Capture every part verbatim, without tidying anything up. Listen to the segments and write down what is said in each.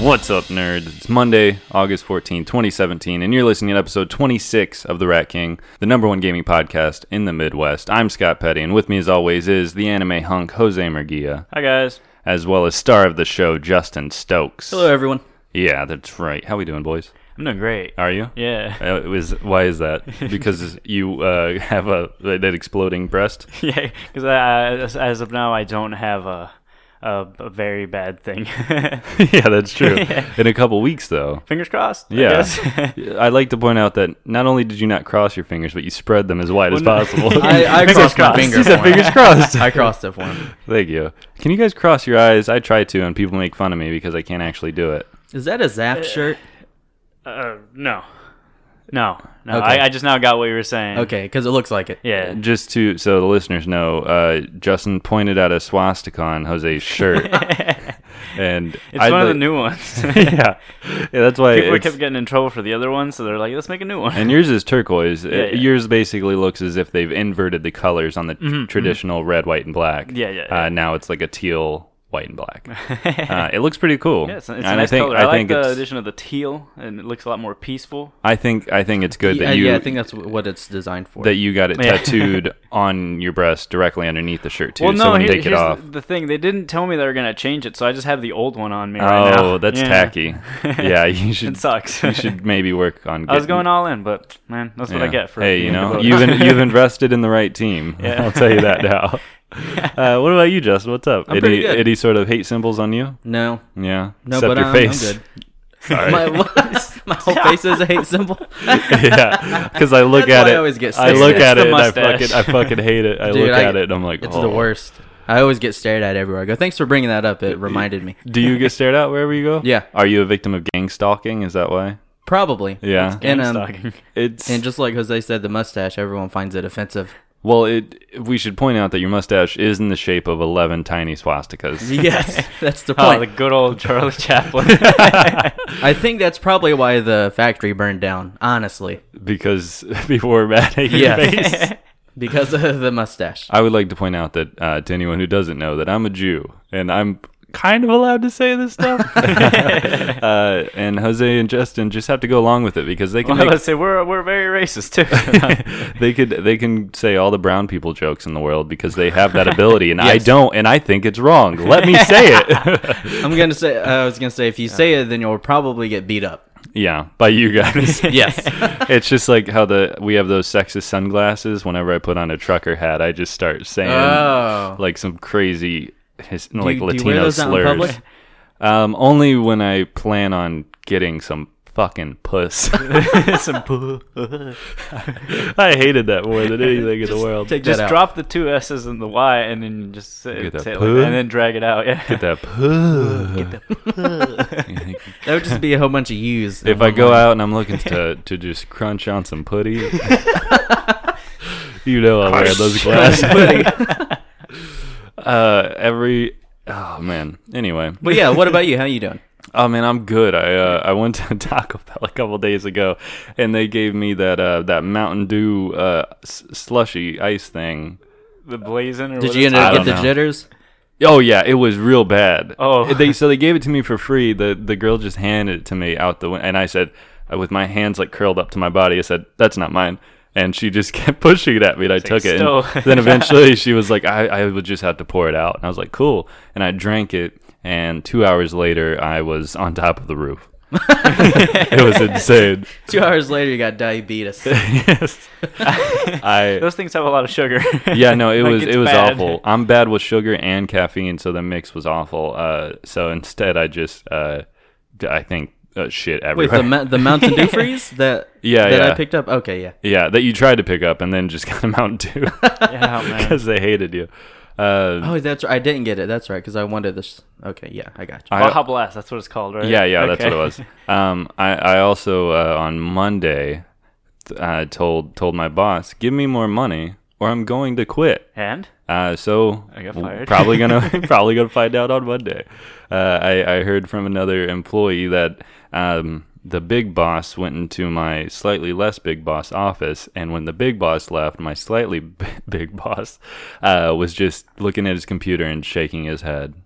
What's up, nerds? It's Monday, August fourteenth, twenty seventeen, and you're listening to episode twenty-six of The Rat King, the number one gaming podcast in the Midwest. I'm Scott Petty, and with me as always is the anime hunk, Jose Murguia. Hi, guys. As well as star of the show, Justin Stokes. Hello, everyone. Yeah, that's right. How we doing, boys? I'm doing great. Are you? Yeah. Uh, it was, why is that? Because you uh, have a that exploding breast? Yeah, because as, as of now, I don't have a a, a very bad thing. Yeah, that's true. Yeah. In a couple weeks, though. Fingers crossed. I Yeah. guess. I'd like to point out that not only did you not cross your fingers, but you spread them as wide Well, as no. possible. I, I Fingers crossed my crossed. finger He for said him. fingers crossed. I crossed it for him. Thank you. Can you guys cross your eyes? I try to, and people make fun of me because I can't actually do it. Is that a Zaft shirt? Uh, no. No. No. Okay. I, I just now got what you were saying. Okay, because it looks like it. Yeah. Just to so the listeners know, uh, Justin pointed at a swastika on Jose's shirt, and It's I'd one of the like- new ones. yeah, yeah, that's why. People it's- kept getting in trouble for the other ones, so they're like, let's make a new one. And yours is turquoise. Yeah, Uh, yeah. Yours basically looks as if they've inverted the colors on the t- Mhm, traditional red, white, and black. Yeah, yeah, yeah. Uh, now it's like a teal, white, and black. uh, it looks pretty cool. Yeah, it's, it's And a nice I think, color. I, I, like think the it's, addition of the teal, and it looks a lot more peaceful. I think I think it's good yeah, that you yeah, I think that's wh- what it's designed for. that you got it Yeah. tattooed on your breast directly underneath the shirt too. Well, so no, when you here- take it here's off. The, the thing. They didn't tell me they were going to change it, so I just have the old one on me right now. Oh, that's Yeah. tacky. Yeah, you should. It sucks. You should maybe work on. I was getting- going all in, but man, that's what I yeah. get for. Hey, you being know, devoted. you've in, you've invested in the right team. Yeah. I'll tell you that now. Uh, what about you, Justin? What's up? I'm any, pretty good. any sort of hate symbols on you? no, Yeah. no, Except but your I'm, face. I'm good. Sorry. My, what? My whole face is a hate symbol. Yeah, because I look That's at why it. I always get I stared look at. at It's it the and I mustache. fucking, I fucking hate it. I Dude, look I- at it and I'm like, It's oh. the worst. I always get stared at everywhere I go. Thanks for bringing that up. It reminded me. Do you get stared at wherever you go? Yeah. Are you a victim of gang stalking? Is that why? Probably. Yeah. Gang And, um, stalking. It's And just like Jose said, the mustache, everyone finds it offensive. well. It. We should point out that your mustache is in the shape of eleven tiny swastikas. Yes, that's the Oh, point. the good old Charlie Chaplin. I think that's probably why the factory burned down, honestly. Because people were mad at your Yes. face. Because of the mustache. I would like to point out that uh, to anyone who doesn't know that I'm a Jew and I'm kind of allowed to say this stuff. uh, and Jose and Justin just have to go along with it because they can Well, make, let's say we're we're very racist too. they could they can say all the brown people jokes in the world because they have that ability and I Yes. don't, and I think it's wrong. Let me say it. I'm gonna say. I was gonna say, if you say it, then you'll probably get beat up. Yeah, by you guys. Yes. It's just like how the we have those sexist sunglasses. Whenever I put on a trucker hat, I just start saying Oh. like some crazy his, Do like you- do Latino you wear those out in slurs. public? Um, only when I plan on getting some fucking puss. Some boo- I hated that more than anything in the world. Take just that out. drop the two S's and the Y, and then just say, Get that say it like poo? that, and then drag it out. Yeah. Get that puss. Get the That would just be a whole bunch of U's. in If I one go line. out and I'm looking to to just crunch on some putty, you know I'm wearing those glasses. uh, every oh man. Anyway, But yeah, what about you? How you doing? oh man, I'm good. I uh, I went to Taco Bell a couple days ago, and they gave me that uh, that Mountain Dew uh, s- slushy ice thing. the blazing. Or Did what you is end it? I up get don't the know. jitters? Oh yeah, it was real bad. Oh. they so they gave it to me for free. The the girl just handed it to me out the window, and I said, uh, with my hands like curled up to my body, I said, "That's not mine." And she just kept pushing it at me, and I It's took like, it. "Still." And then eventually, she was like, I, "I would just have to pour it out." And I was like, "Cool." And I drank it, and two hours later, I was on top of the roof. It was insane. Two hours later, you got diabetes. Yes. I Those things have a lot of sugar. yeah, no, it Like, was it's it was bad. awful. I'm bad with sugar and caffeine, so the mix was awful. Uh, so instead, I just uh, d- I think uh, shit Wait, everywhere. the Ma- the Mountain Dew freeze that Yeah, that yeah. I picked up. Okay, yeah. yeah, that you tried to pick up and then just got a Mountain Dew Yeah, man. because they hated you. Uh, Oh, that's right. I didn't get it. That's right, because I wanted this. Okay, yeah, I got you. I- Baja Blast. That's what it's called, right? yeah, yeah, that's Okay. what it was. Um, I I also uh, on Monday th- uh, told told my boss, give me more money or I'm going to quit. And Uh, so I got w- fired. probably gonna probably gonna find out on Monday. Uh, I I heard from another employee that um, the big boss went into my slightly less big boss office, and when the big boss left, my slightly b- big boss uh, was just looking at his computer and shaking his head.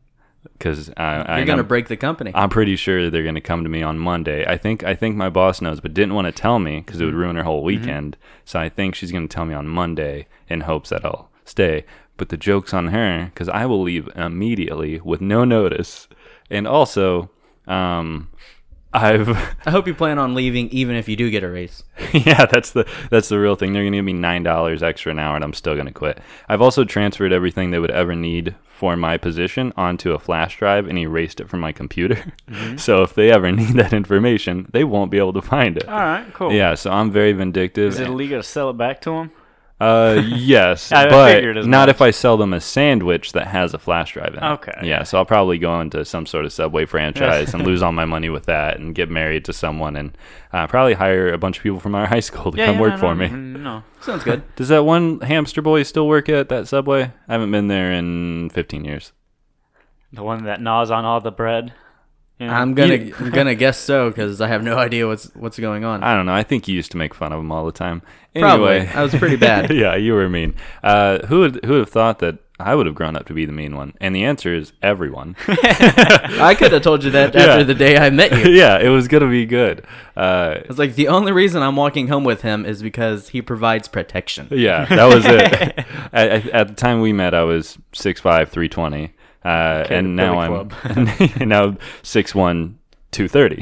because I, You're gonna break the company. I'm pretty sure they're gonna come to me on Monday. I think I think my boss knows, but didn't want to tell me because it would ruin her whole weekend. Mm-hmm. So I think she's gonna tell me on Monday in hopes that I'll stay. But the joke's on her because I will leave immediately with no notice, and also, um, I've. I hope you plan on leaving even if you do get a raise. Yeah, that's the that's the real thing. They're gonna give me nine dollars extra an hour, and I'm still gonna quit. I've also transferred everything they would ever need for my position onto a flash drive and erased it from my computer. Mm-hmm. So if they ever need that information, they won't be able to find it. All right, cool. Yeah, so I'm very vindictive. Is it illegal to sell it back to them? Uh, yes, I but figured as not much. if I sell them a sandwich that has a flash drive in it. Okay. Yeah, so I'll probably go into some sort of Subway franchise and lose all my money with that and get married to someone and uh, probably hire a bunch of people from our high school to yeah, come yeah, work no, for no, me. No. Sounds good. Does that one hamster boy still work at that Subway? I haven't been there in fifteen years. The one that gnaws on all the bread. You know? I'm gonna You- I'm gonna guess so because I have no idea what's what's going on. I don't know. I think you used to make fun of him all the time. Probably. Anyway. I was pretty bad. Yeah, you were mean. Uh, who would who would have thought that I would have grown up to be the mean one? And the answer is everyone. I could have told you that after Yeah. the day I met you. Yeah, it was gonna be good. Uh, It's like the only reason I'm walking home with him is because he provides protection. yeah, that was it. at, at, at the time we met, I was six five, three twenty, uh, Okay, and now Billy I'm now six one, two thirty.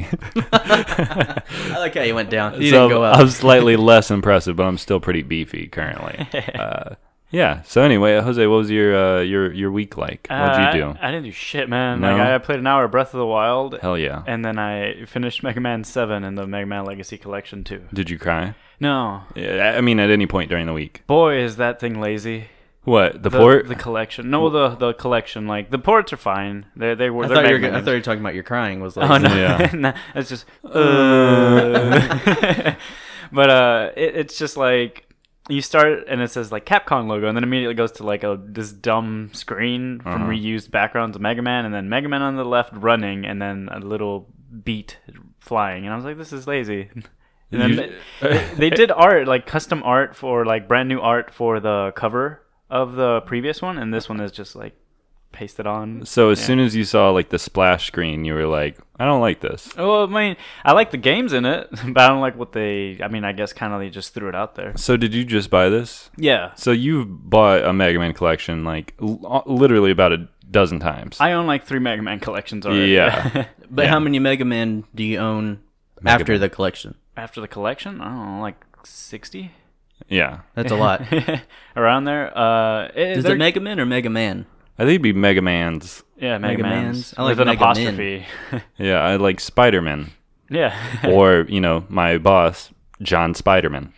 I like how you went down. You So didn't go up. I'm slightly less impressive, but I'm still pretty beefy currently. Uh, yeah. So anyway, Jose, what was your uh, your your week like? What'd Uh, you do? I, I didn't do shit, man. No? Like I played an hour of Breath of the Wild, Hell yeah. and then I finished Mega Man seven and the Mega Man Legacy Collection too. Did you cry? No, Yeah, I mean, at any point during the week. boy, is that thing lazy. What the, The, port? the collection. No, the the collection. Like the ports are fine. They they were. I they're thought, you were, Mega go- I Man thought you were talking about your crying was like Oh no, Yeah. no, it's just. Uh, but uh, it, it's just like you start and it says like Capcom logo, and then immediately goes to like a this dumb screen from Uh-huh. reused backgrounds of Mega Man, and then Mega Man on the left running, and then a little beat flying, and I was like, this is lazy. And then You- they, they did art, like custom art for like brand new art for the cover of the previous one, and this one is just like pasted on. So as Yeah. soon as you saw like the splash screen, you were like, I don't like this. Well, I mean, I like the games in it, but I don't like what they. I mean, I guess kind of they just threw it out there. So did you just buy this? Yeah, So you've bought a Mega Man collection like l- literally about a dozen times. I own like three Mega Man collections already. Yeah. But Yeah. how many Mega Man do you own Mega after Man. the collection? After the collection, I don't know, like sixty Yeah. That's a lot. around there. Uh, it, Is they're- it Mega Man or Mega Man? I think it'd be Mega Man's. Yeah, Mega, Mega Man's. Man's? I like with an Mega apostrophe. Yeah, I like Spider-Man. Yeah. Or, you know, my boss, John Spiderman.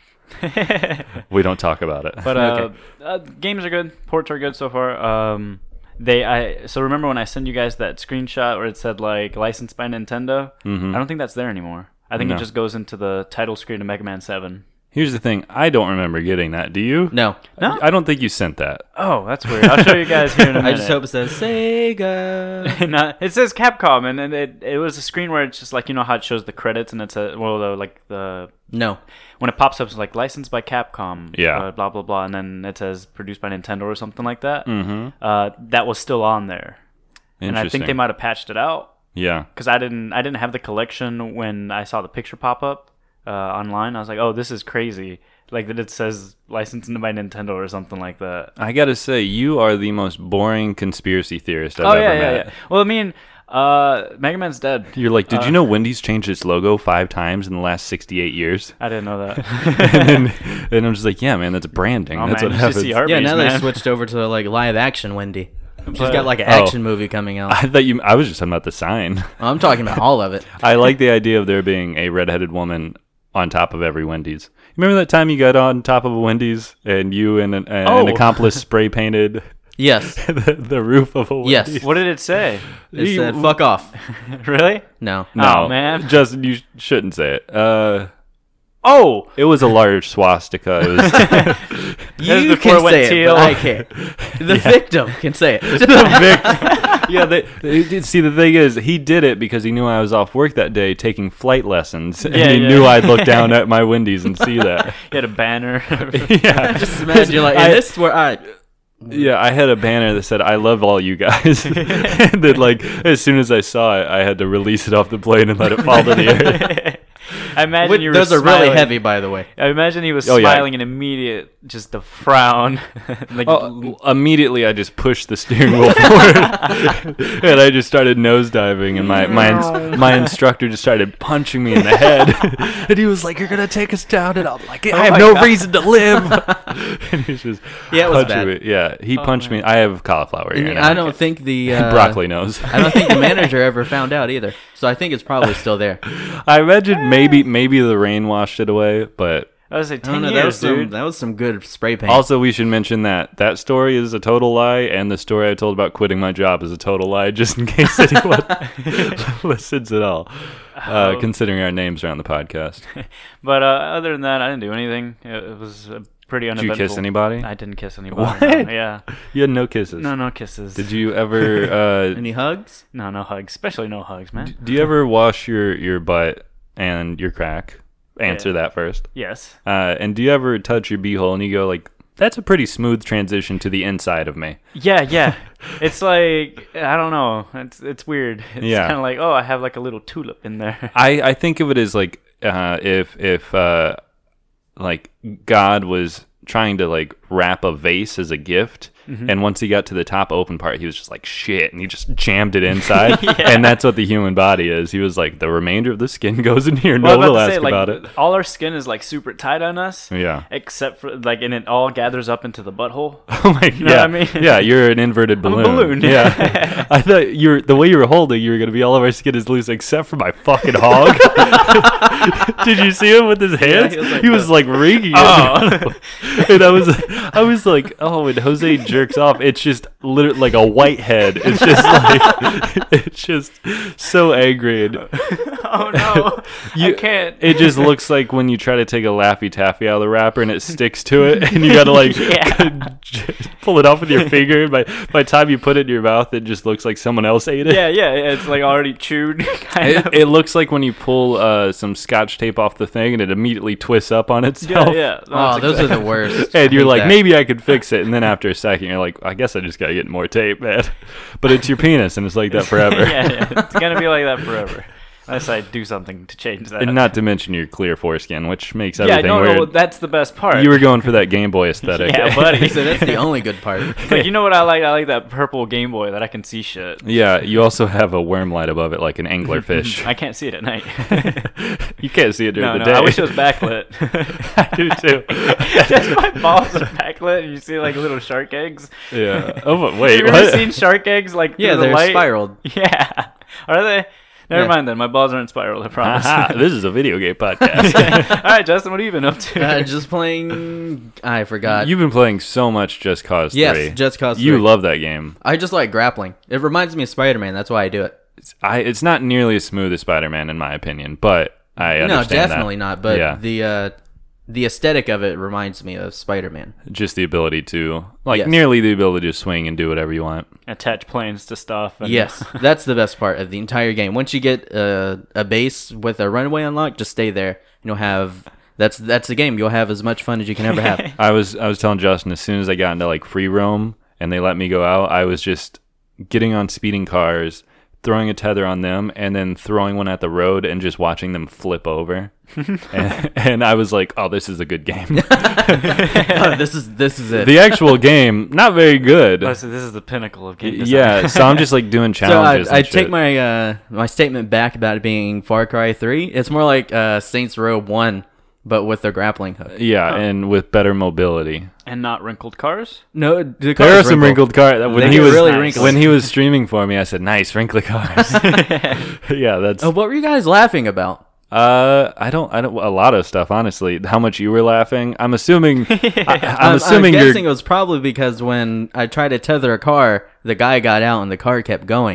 We don't talk about it. But uh, Okay. uh, games are good. Ports are good so far. Um, they I so remember when I sent you guys that screenshot where it said like licensed by Nintendo. Mhm. I don't think that's there anymore. I think No. it just goes into the title screen of Mega Man seven. Here's the thing. I don't remember getting that. Do you? No. No? I don't think you sent that. Oh, that's weird. I'll show you guys here in a I minute. just hope it says Sega. No, it says Capcom, and, and it it was a screen where it's just like, you know how it shows the credits, and it's a well the, like the No. when it pops up it's like licensed by Capcom. Yeah. uh, blah blah blah, and then it says produced by Nintendo or something like that. Mm-hmm. Uh, that was still on there, and I think they might have patched it out. Yeah. Because I didn't, I didn't have the collection when I saw the picture pop up uh, online. I was like, "Oh, this is crazy!" Like that it says licensed by Nintendo or something like that. I gotta say, you are the most boring conspiracy theorist I've oh ever yeah, yeah, met. yeah. Well, I mean, uh, Mega Man's dead. You're like, did Uh, you know Wendy's changed its logo five times in the last sixty-eight years? I didn't know that. and, then, and I'm just like, yeah, man, that's branding. Oh, that's man, what you should see happens. Arby's, Yeah, now man. they switched over to like live action Wendy. She's But- got like an Oh. action movie coming out. I thought you. I was just talking about the sign. I'm talking about all of it. I like the idea of there being a redheaded woman on top of every Wendy's. Remember that time you got on top of a Wendy's and you and an, an Oh. accomplice spray painted Yes. the, the roof of a Yes. Wendy's? What did it say? It You- said fuck off. Really? No. No, Oh, man. Justin, you sh- shouldn't say it. Uh, Oh, it was a large swastika. It was was You before it can went say it, teal. but I can't. The victim can say it. yeah. They, they- see, the thing is, he did it because he knew I was off work that day taking flight lessons, and Yeah, he yeah. knew I'd look down at my Wendy's and see that. you had a banner. yeah, Just imagine you're like, I- and this is where I. Yeah, I had a banner that said "I love all you guys," and then like as soon as I saw it, I had to release it off the plane and let it fall to the earth. I imagine Which- you were those are smiling. really heavy, by the way. I imagine he was Oh, yeah. smiling and immediate, just a frown. like, Oh, immediately, I just pushed the steering wheel forward, and I just started nosediving, and my my ins- my instructor just started punching me in the head, and he was like, "You're gonna take us down," and I'm like, "I have my no God. reason to live." And he's just Yeah, it was punching bad. me. Yeah, he Oh, punched man. me. I have cauliflower ear. And now. I don't think the uh, broccoli nose. I don't think the manager ever found out either. So I think it's probably still there. I imagine maybe maybe the rain washed it away, but I was like I don't ten know. That was years, some. dude. That was some good spray paint. also we should mention that that story is a total lie, and the story I told about quitting my job is a total lie, just in case anyone listens at all. Uh, Oh. considering our names are on the podcast. But uh, other than that, I didn't do anything. It, it was uh, pretty Did uneventful. you kiss anybody? I didn't kiss anybody. What? No. Yeah. You had no kisses. No, no kisses. Did you ever? Uh, Any hugs? No, no hugs. Especially no hugs, man. do you ever wash your your butt and your crack? Answer Yeah. that first. Yes. Uh, and do you ever touch your beehole and you go like, "That's a pretty smooth transition to the inside of me." Yeah, yeah. It's like I don't know. It's it's weird. It's Yeah. kind of like oh, I have like a little tulip in there. I, I think of it as like uh, if if uh, like God was trying to like wrap a vase as a gift, and once he got to the top open part, he was just like shit, and he just jammed it inside, Yeah. and that's what the human body is. He was like, the remainder of the skin goes in here. Well, I No was one will about to ask say, like, about it. all our skin is like super tight on us. Yeah. Except for like, and it all gathers up into the butthole. Oh my know yeah, what I mean? yeah. You're an inverted I'm a balloon. balloon. Yeah. I thought you were the way you were holding. You were gonna be all of our skin is loose except for my fucking hog. Did you see him with his hands? he was like he was like wringing it. Oh. And I was, I was like, oh, when Jose jerks off, it's just literally like a white head. It's just like, it's just so angry. And Oh no, You- I can't. it just looks like when you try to take a Laffy Taffy out of the wrapper and it sticks to it, and you gotta like Yeah. pull it off with your finger. By by the time you put it in your mouth, it just looks like someone else ate it. yeah, yeah, yeah, it's like already chewed. Kind It, of. it looks like when you pull uh, some scotch tape off the thing and it immediately twists up on yeah, itself. yeah. Oh, That's those exactly- are the worst. And you're Hate like, that. maybe I could fix it. And then after a second, you're like, I guess I just gotta get more tape, man. But it's your penis, and it's like that forever. yeah, yeah, it's gonna be like that forever. Unless I do something to change that. And not to mention your clear foreskin, which makes yeah, everything no, weird. no, that's the best part. You were going for that Game Boy aesthetic. Yeah, buddy. So that's the only good part. Like, you know what I like? I like that purple Game Boy that I can see shit. Yeah, you also have a worm light above it, like an anglerfish. I can't see it at night. You can't see it during no, the no, day. I wish it was backlit. I do too. Just my balls are backlit, and you see like little shark eggs. Yeah. Oh, but wait. Have you ever What? seen shark eggs like Yeah, through the they're light? spiraled. Yeah, are they? Never Yeah. mind then. My balls aren't spiraled. I promise. Aha, this is a video game podcast. All right, Justin, what have you been up to? Uh, just playing. I forgot. You've been playing so much Just Cause yes, three. Just Cause. You three. love that game. I just like grappling. It reminds me of Spider-Man. That's why I do it. It's, I, it's not nearly as smooth as Spider-Man, in my opinion, but I No, understand definitely that. not. But yeah, the uh, the aesthetic of it reminds me of Spider-Man. just the ability to, like, Yes. nearly the ability to swing and do whatever you want. Attach planes to stuff. And Yes, that's the best part of the entire game. Once you get uh, a base with a runaway unlocked, just stay there. You'll have that's that's the game. You'll have as much fun as you can ever have. I was I was telling Justin, as soon as I got into like free roam and they let me go out, I was just getting on speeding cars, throwing a tether on them, and then throwing one at the road and just watching them flip over. and, and I was like, "Oh, this is a good game." Oh, this is this is it. The actual game, not very good. Oh, so this is the pinnacle of game design. Yeah, so I'm just like doing so I, challenges. and I take shit. my uh, my statement back about it being Far Cry three. It's more like uh, Saints Row one, but with a grappling hook. yeah, and with better mobility. and not wrinkled cars. No, the There cars are some wrinkled cars. When They he get was really Nice. wrinkled. when he was streaming for me, I said, "Nice wrinkly cars." yeah, that's. Oh, what were you guys laughing about? Uh, I don't. I don't. A lot of stuff, honestly. How much you were laughing? I'm assuming. I, I'm, I'm, assuming I'm you're. guessing it was probably because when I tried to tether a car, the guy got out and the car kept going.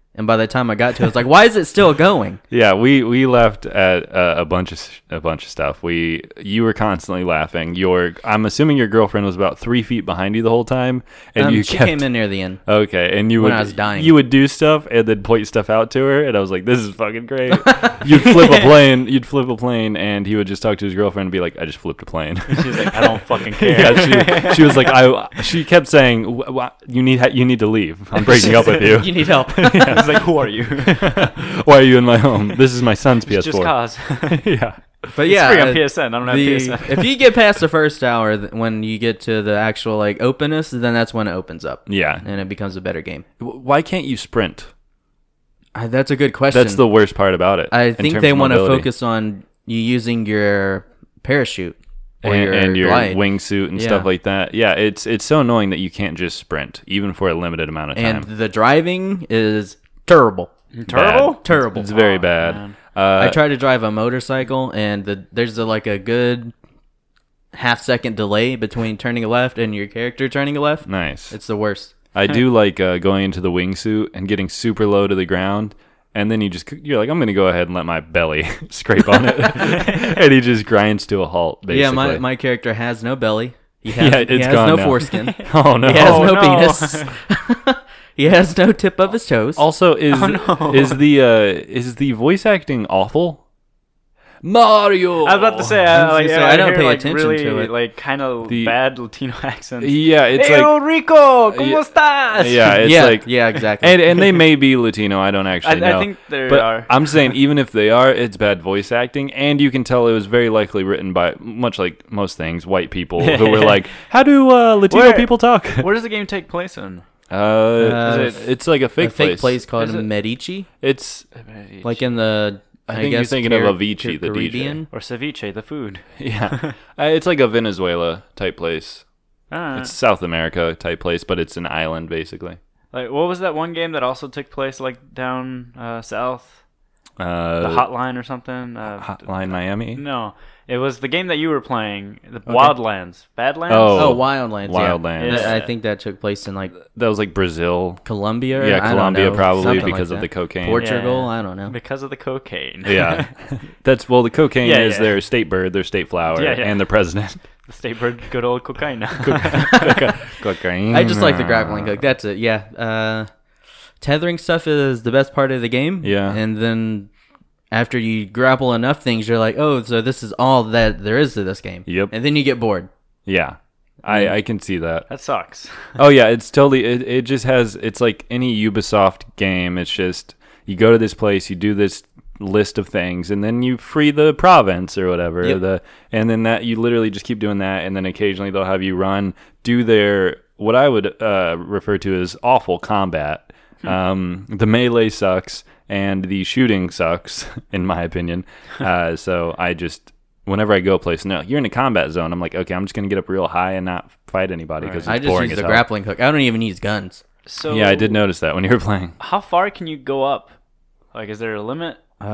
And by the time I got to it, I was like, why is it still going? Yeah, we, we left at uh, a bunch of a bunch of stuff. We you were constantly laughing. Your I'm assuming your girlfriend was about three feet behind you the whole time, and Um, you she kept, came in near the end. Okay, and you when would I was dying. you would do stuff and then point stuff out to her, and I was like, "This is fucking great." You'd flip a plane, you'd flip a plane, and he would just talk to his girlfriend and be like, "I just flipped a plane." She's like, I don't fucking care. yeah, she, she was like, "I." She kept saying, "Wh- wh- "You need you need to leave. I'm breaking up with you." You need help. I was like, who are you? Why are you in my home? This is my son's P S four. Just cause. yeah. But It's yeah, free on uh, P S N. I don't have the- P S N. if you get past the first hour, th- when you get to the actual like openness, then that's when it opens up. Yeah. And it becomes a better game. W- Why can't you sprint? Uh, that's a good question. That's the worst part about it. I in think terms they of want to mobility. focus on you using your parachute or and, your, and your glide. wingsuit and Yeah. stuff like that. Yeah, it's it's so annoying that you can't just sprint, even for a limited amount of And time. the driving is terrible. Terrible? Bad. Terrible. It's very Oh, bad. man. Uh, I tried to drive a motorcycle, and the, there's a, like a good half second delay between turning left and your character turning left. nice. It's the worst. I do like uh, going into the wingsuit and getting super low to the ground, and then you just you're like, I'm gonna go ahead and let my belly scrape on it, and he just grinds to a halt. Basically. Yeah, my, my character has no belly. He has, Yeah, he it's has gone no now. foreskin. oh no. He has Oh, no, no. penis. He has no tip of his toes. Also, is Oh, no. is the uh, is the voice acting awful? Mario. I was about to say, I I, was like, gonna say, I, I don't hear, pay like, attention really, to it. like kind of The- bad Latino accents. Yeah, it's hey, like Rico, ¿cómo Yeah. estás? yeah, it's yeah, like yeah, exactly. and and they may be Latino. I don't actually I, know. I think there But are. I'm saying even if they are, it's bad voice acting, and you can tell it was very likely written by, much like most things, white people who were like, "How do uh, Latino Where- people talk?" Where does the game take place in? Uh, Uh, is it- it's like a fake, a fake place, called Is it- Medici, It's like in the. I I, think you're guess thinking of Car- Avicii, the D J. Caribbean. Or ceviche, the food. yeah, uh, it's like a Venezuela type place. Alright. It's South America type place, but it's an island basically. Like, what was that one game that also took place like down uh, south? Uh, The Hotline or something? Uh, Hotline Miami. No, it was the game that you were playing, the Wildlands, Badlands. Oh. Oh, Wildlands. Wildlands. Yeah. Yeah. I think that took place in like That was like Brazil. Colombia. Yeah, I don't Colombia know, probably something because like of the that. cocaine. Portugal. Yeah. I don't know. because of the cocaine. Yeah, that's well. The cocaine Yeah, is yeah. their state bird, their state flower, Yeah, yeah. and the president. the state bird, good old cocaine. Cocaine. I just like the grappling hook. That's it. Yeah. Uh, tethering stuff is the best part of the game. Yeah. And then after you grapple enough things, you're like, oh, so this is all that there is to this game. Yep. And then you get bored. Yeah, I I can see that. That sucks. Oh yeah, it's totally. It it just has. It's like any Ubisoft game. It's just you go to this place, you do this list of things, and then you free the province or whatever. Yep. The and then that you literally just keep doing that, and then occasionally they'll have you run, do their what I would uh, refer to as awful combat. Um, the melee sucks, and the shooting sucks, in my opinion. Uh, so I just. Whenever I go a place, no, you're in a combat zone. I'm like, okay, I'm just gonna get up real high and not fight anybody because I it's just boring use as the hell. grappling hook. I don't even use guns. So Yeah, I did notice that when you were playing. How far can you go up? Like, is there a limit?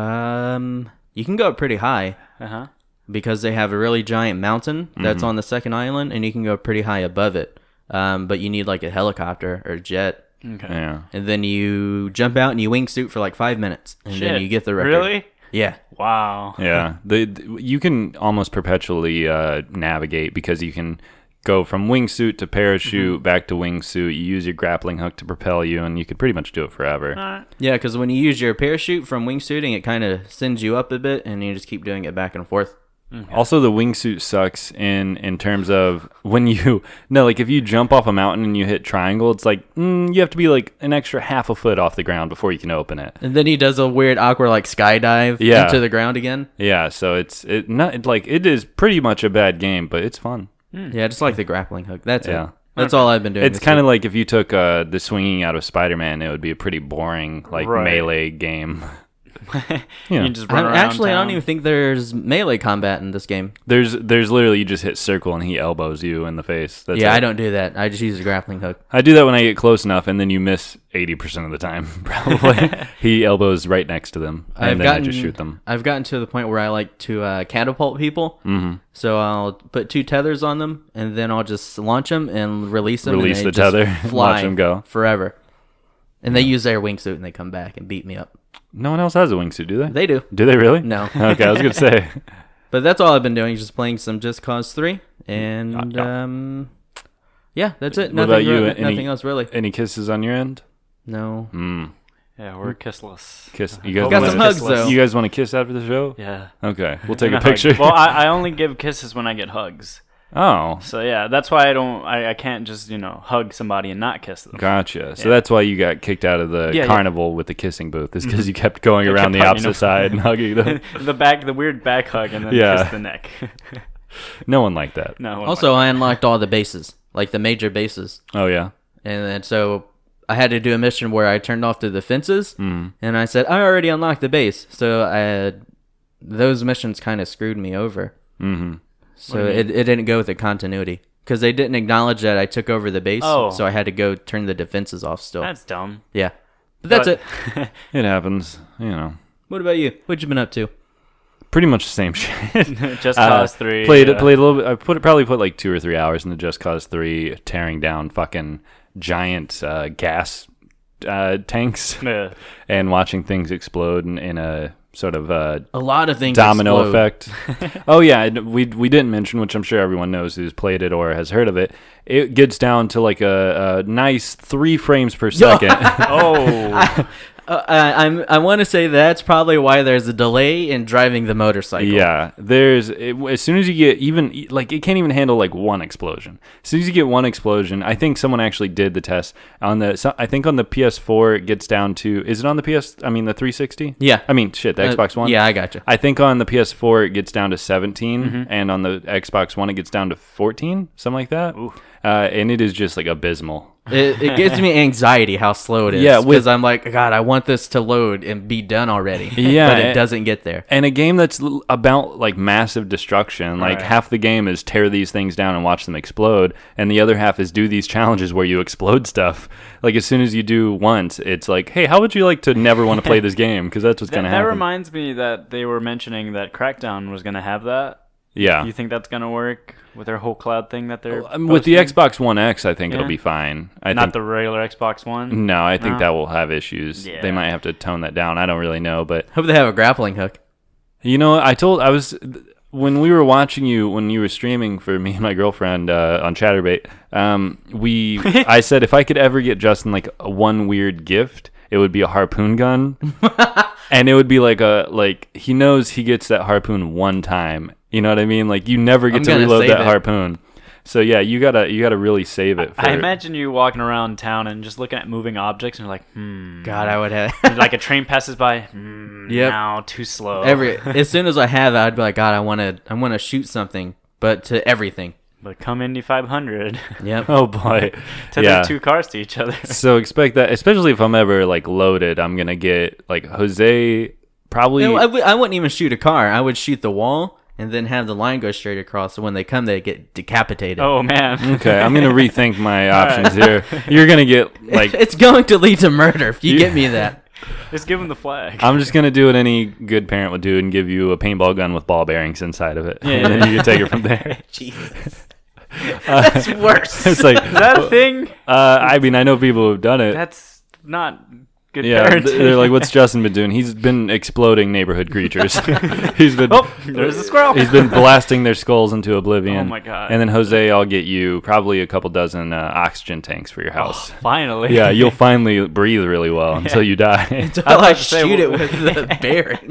Um, you can go up pretty high Uh huh. because they have a really giant mountain that's Mm-hmm. on the second island, and you can go pretty high above it. Um, but you need like a helicopter or jet. Okay. Yeah. And then you jump out and you wingsuit for like five minutes, and Shit. then you get the record. Really? Yeah. Wow. Yeah. The, the- you can almost perpetually uh, navigate because you can go from wingsuit to parachute back to wingsuit. You use your grappling hook to propel you, and you could pretty much do it forever. Alright. Yeah, because when you use your parachute from wingsuiting, it kind of sends you up a bit, and you just keep doing it back and forth. Also, the wingsuit sucks in in terms of when you no like if you jump off a mountain and you hit triangle, it's like mm, you have to be like an extra half a foot off the ground before you can open it. And then he does a weird, awkward, like skydive Yeah. into the ground again. Yeah, so it's it not it, like it is pretty much a bad game, but it's fun. Yeah, just like the grappling hook. That's Yeah. it. That's all I've been doing. It's this kind of week. like if you took uh, the swinging out of Spider-Man, it would be a pretty boring like Right. melee game. You Yeah. can just run I- around actually, I town. don't even think there's melee combat in this game. There's there's literally you just hit circle and he elbows you in the face. That's yeah, it. I don't do that. I just use the grappling hook. I do that when I get close enough, and then you miss eighty percent of the time. Probably he elbows right next to them, and I've then gotten, I just shoot them. I've gotten to the point where I like to uh, catapult people. Mm-hmm. So I'll put two tethers on them, and then I'll just launch them and release them. Release and they the just tether, fly watch them go. forever. And they use their wingsuit and they come back and beat me up. No one else has a wingsuit, do they? They do. Do they really? No. Okay, I was gonna say. But that's all I've been doing, just playing some Just Cause three. And, Uh, yeah. um, yeah, that's it. What Nothing, about you? re- Any- nothing else, really. Any kisses on your end? No. Hmm. Yeah, we're kissless. Kiss. You guys Got wanna, some hugs, kissless. though. You guys want to kiss after the show? Yeah. Okay, we'll take And a hug. picture. Well, I, I only give kisses when I get hugs. Oh, So yeah, that's why I don't. I, I can't just you know hug somebody and not kiss them. gotcha. So Yeah. that's why you got kicked out of the Yeah, yeah. carnival with the kissing booth. Is because you kept going I around kept the hugging opposite them. side and hugging them. the back, the weird back hug, and then Yeah. kiss the neck. No one liked that. no. one Also, I unlocked all the bases, like the major bases. Oh yeah. And then so I had to do a mission where I turned off the defenses. Mm. And I said, I already unlocked the base. So I had, those missions kind of screwed me over. Mm-hmm. So What do you it, it didn't go with the continuity. Because they didn't acknowledge that I took over the base. Oh. So I had to go turn the defenses off still. That's dumb. yeah. But that's But- it. It happens. You know. What about you? What you been up to? Pretty much the same shit. Just Uh, Cause three. Played uh, played a little bit. I put probably put like two or three hours into Just Cause three, tearing down fucking giant uh, gas uh, tanks Yeah. and watching things explode in, in a sort of uh, A lot of things domino explode. effect. Oh yeah, and we we didn't mention, which I'm sure everyone knows who's played it or has heard of it. It gets down to like a, a nice three frames per second. Oh. Uh, I, I'm. I want to say that's probably why there's a delay in driving the motorcycle. Yeah, there's it, as soon as you get even like it can't even handle like one explosion. As soon as you get one explosion, I think someone actually did the test on the. So I think on the P S four it gets down to. Is it on the P S? I mean the three sixty. Yeah. I mean shit, the Uh, Xbox One. Yeah, I got you. I think on the P S four it gets down to seventeen, Mm-hmm. and on the Xbox One it gets down to fourteen, something like that. Ooh. Uh, and it is just like abysmal. It, it gives me anxiety how slow it is. Yeah, with- because I'm like, God, I want this to load and be done already. Yeah, but it and- doesn't get there. And a game that's l- about like massive destruction, like Right. half the game is tear these things down and watch them explode, and the other half is do these challenges where you explode stuff. Like as soon as you do once, it's like, hey, how would you like to never want to play this game? Because that's what's That, gonna that happen. reminds me that they were mentioning that Crackdown was gonna have that. yeah. Do you think that's gonna work with their whole cloud thing that they're Um, With the posting? Xbox One X, I think Yeah. it'll be fine. I Not think the regular Xbox One. no, I think No? that will have issues. Yeah. They might have to tone that down. I don't really know, but Hope they have a grappling hook. you know, I told I was when we were watching you when you were streaming for me and my girlfriend uh, on Chatterbait. Um, we I said if I could ever get Justin like a one weird gift, it would be a harpoon gun, and it would be like a like he knows he gets that harpoon one time. You know what I mean? Like you never get I'm to gonna reload save that it. harpoon. So yeah, you gotta you gotta really save it. For, I imagine you walking around town and just looking at moving objects, and you're like, hmm. God, I would have. like a train passes by. Hmm. Yep. Now too slow. Every as soon as I have it, I'd be like, God, I want to. I want to shoot something, but to everything. But come Indy five hundred. Yep. Oh boy, Tether yeah. two cars to each other. So expect that, especially if I'm ever like loaded, I'm gonna get like Jose probably. No, I, w- I wouldn't even shoot a car. I would shoot the wall and then have the line go straight across. So when they come, they get decapitated. Oh man. Okay, I'm gonna rethink my All options right. here. You're gonna get like it's going to lead to murder if you You- get me that. Just give him the flag. I'm just gonna do what any good parent would do and give you a paintball gun with ball bearings inside of it, Yeah. and then you can take it from there. Jesus. That's worse. It's like Is that a thing? Uh, I mean, I know people who've done it. That's not good Yeah, parenting. th- they're like, "What's Justin been doing? He's been exploding neighborhood creatures. he's been Oh, there's a squirrel. He's been blasting their skulls into oblivion. Oh my God. And then Jose, I'll get you probably a couple dozen uh, oxygen tanks for your house. Finally. Yeah, you'll finally breathe really well until you die. Until I was I, about to say, shoot it well- with the bearing.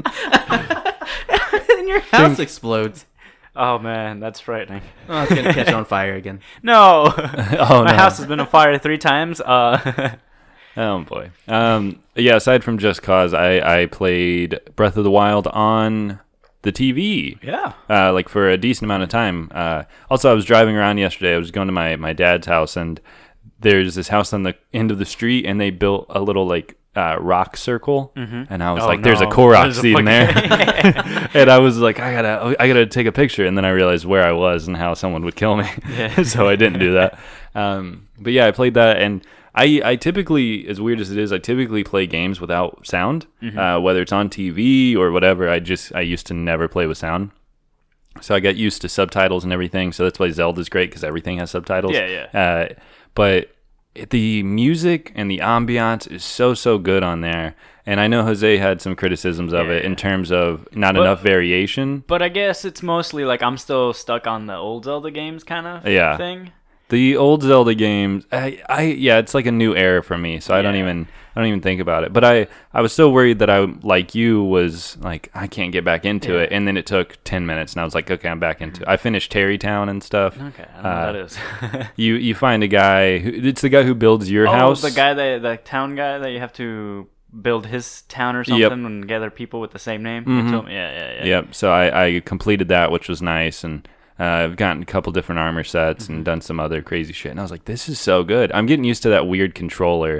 And your house explodes. Oh man, that's frightening. Oh, it's going to catch on fire again. No. oh My no! house has been on fire three times. Uh, Oh boy. Um, yeah. Aside from Just Cause, I I played Breath of the Wild on the T V. yeah. Uh, like for a decent amount of time. Uh, also, I was driving around yesterday. I was going to my, my dad's house, and there's this house on the end of the street, and they built a little like uh, rock circle, Mhm. and I was Oh, like, "There's a no. Korok There's a seed in there," fucking- and I was like, "I gotta, I gotta take a picture," and then I realized where I was and how someone would kill me, Yeah. so I didn't do that. Um, but yeah, I played that, and I, I typically, as weird as it is, I typically play games without sound, Mhm. uh, whether it's on T V or whatever. I just, I used to never play with sound. So I got used to subtitles and everything. So that's why Zelda's great because everything has subtitles. Yeah, yeah. Uh, but the music and the ambiance is so so good on there. And I know Jose had some criticisms of Yeah, it in yeah. terms of not But- enough variation. But I guess it's mostly like I'm still stuck on the old Zelda games kind of Yeah. thing. The old Zelda games, I, I yeah, it's like a new era for me, so I don't Yeah. even I don't even think about it. But I, I was so worried that I, like you, was like I can't get back into Yeah. it, and then it took ten minutes, and I was like, okay, I'm back into it. I finished Terrytown and stuff. Okay, I don't know Uh, what that is. You you find a guy who it's the guy who builds your oh, house. the guy that the town guy that you have to build his town or something Yep. and gather people with the same name. Mhm. You told me- Yeah, yeah, yeah. Yep. So I, I completed that, which was nice, and uh, I've gotten a couple different armor sets Mm-hmm. and done some other crazy shit. And I was like, this is so good. I'm getting used to that weird controller.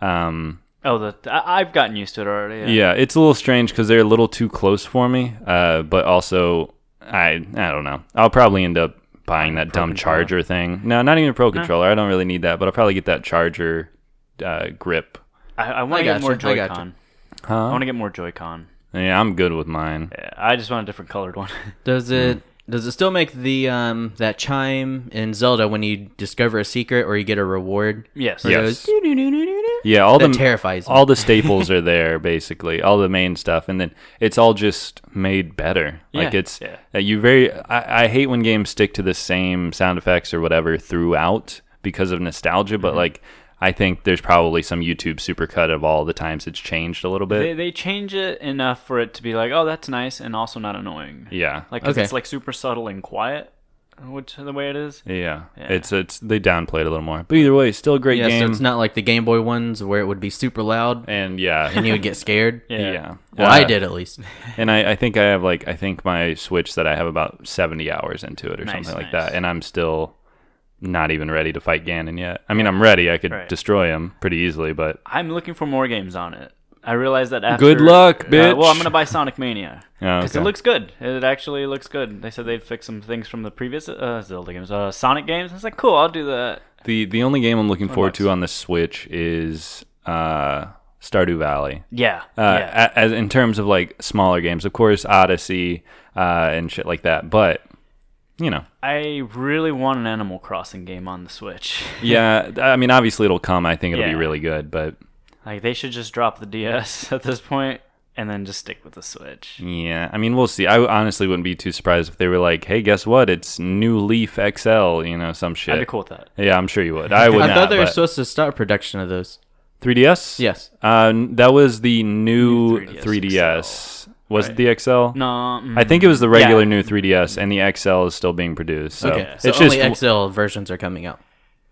Um, Oh, the I, I've gotten used to it already. yeah. it's a little strange because they're a little too close for me. Uh, but also, I I don't know. I'll probably end up buying that Pro dumb controller. charger thing. No, not even a pro controller. I don't really need that, but I'll probably get that charger uh, grip. I, I I want to get gotcha, more I gotcha. Joy-Con. I Huh? want to get more Joy-Con. Yeah, I'm good with mine. Yeah, I just want a different colored one. Does it does it still make the um that chime in Zelda when you discover a secret or you get a reward? yes. Where it Yes. goes, "Doo-doo-doo-doo-doo-doo"? Yeah, all That the terrifies me. all the staples are there basically, all the main stuff, and then it's all just made better. Like Yeah, it's yeah. uh, you very. I, I hate when games stick to the same sound effects or whatever throughout because of nostalgia, but Mm-hmm. like I think there's probably some YouTube supercut of all the times it's changed a little bit. They they change it enough for it to be like, oh, that's nice, and also not annoying. yeah, Like 'cause Okay. it's like super subtle and quiet, which the way it is. yeah, Yeah. It's it's they downplayed a little more, but either way, still a great Yeah, so game. it's not like the Game Boy ones where it would be super loud and yeah, and you would get scared. Yeah. yeah. Well, Uh, I did at least. And I, I think I have like I think my Switch that I have about seventy hours into it or Nice, something like nice. that, and I'm still not even ready to fight Ganon yet. I mean, I'm ready. I could Right. destroy him pretty easily, but I'm looking for more games on it. I realized that after. Good luck, uh, bitch. well, I'm gonna buy Sonic Mania oh, because okay. it looks good. It actually looks good. They said they'd fix some things from the previous uh, Zelda games, uh, Sonic games. I was like, cool, I'll do that. the the only game I'm looking forward to bucks. on the Switch is uh, Stardew Valley. Yeah, Uh, yeah. a- as in terms of like smaller games, of course, Odyssey uh, and shit like that. But you know, I really want an Animal Crossing game on the Switch. yeah. I mean, obviously it'll come. I think it'll be Yeah. really good, but. Like they should just drop the D S at this point and then just stick with the Switch. Yeah, I mean, we'll see. I honestly wouldn't be too surprised if they were like, "Hey, guess what? It's new Leaf X L," you know, some shit. I'd be cool with that. Yeah, I'm sure you would. I would I not. thought they were but- supposed to start production of those. three D S? Yes. Uh, n- that was the new, New three D S. Was it Right. the X L? No, mm, I think it was the regular yeah. new three D S, and the X L is still being produced. So Okay, so it's only just X L versions are coming out.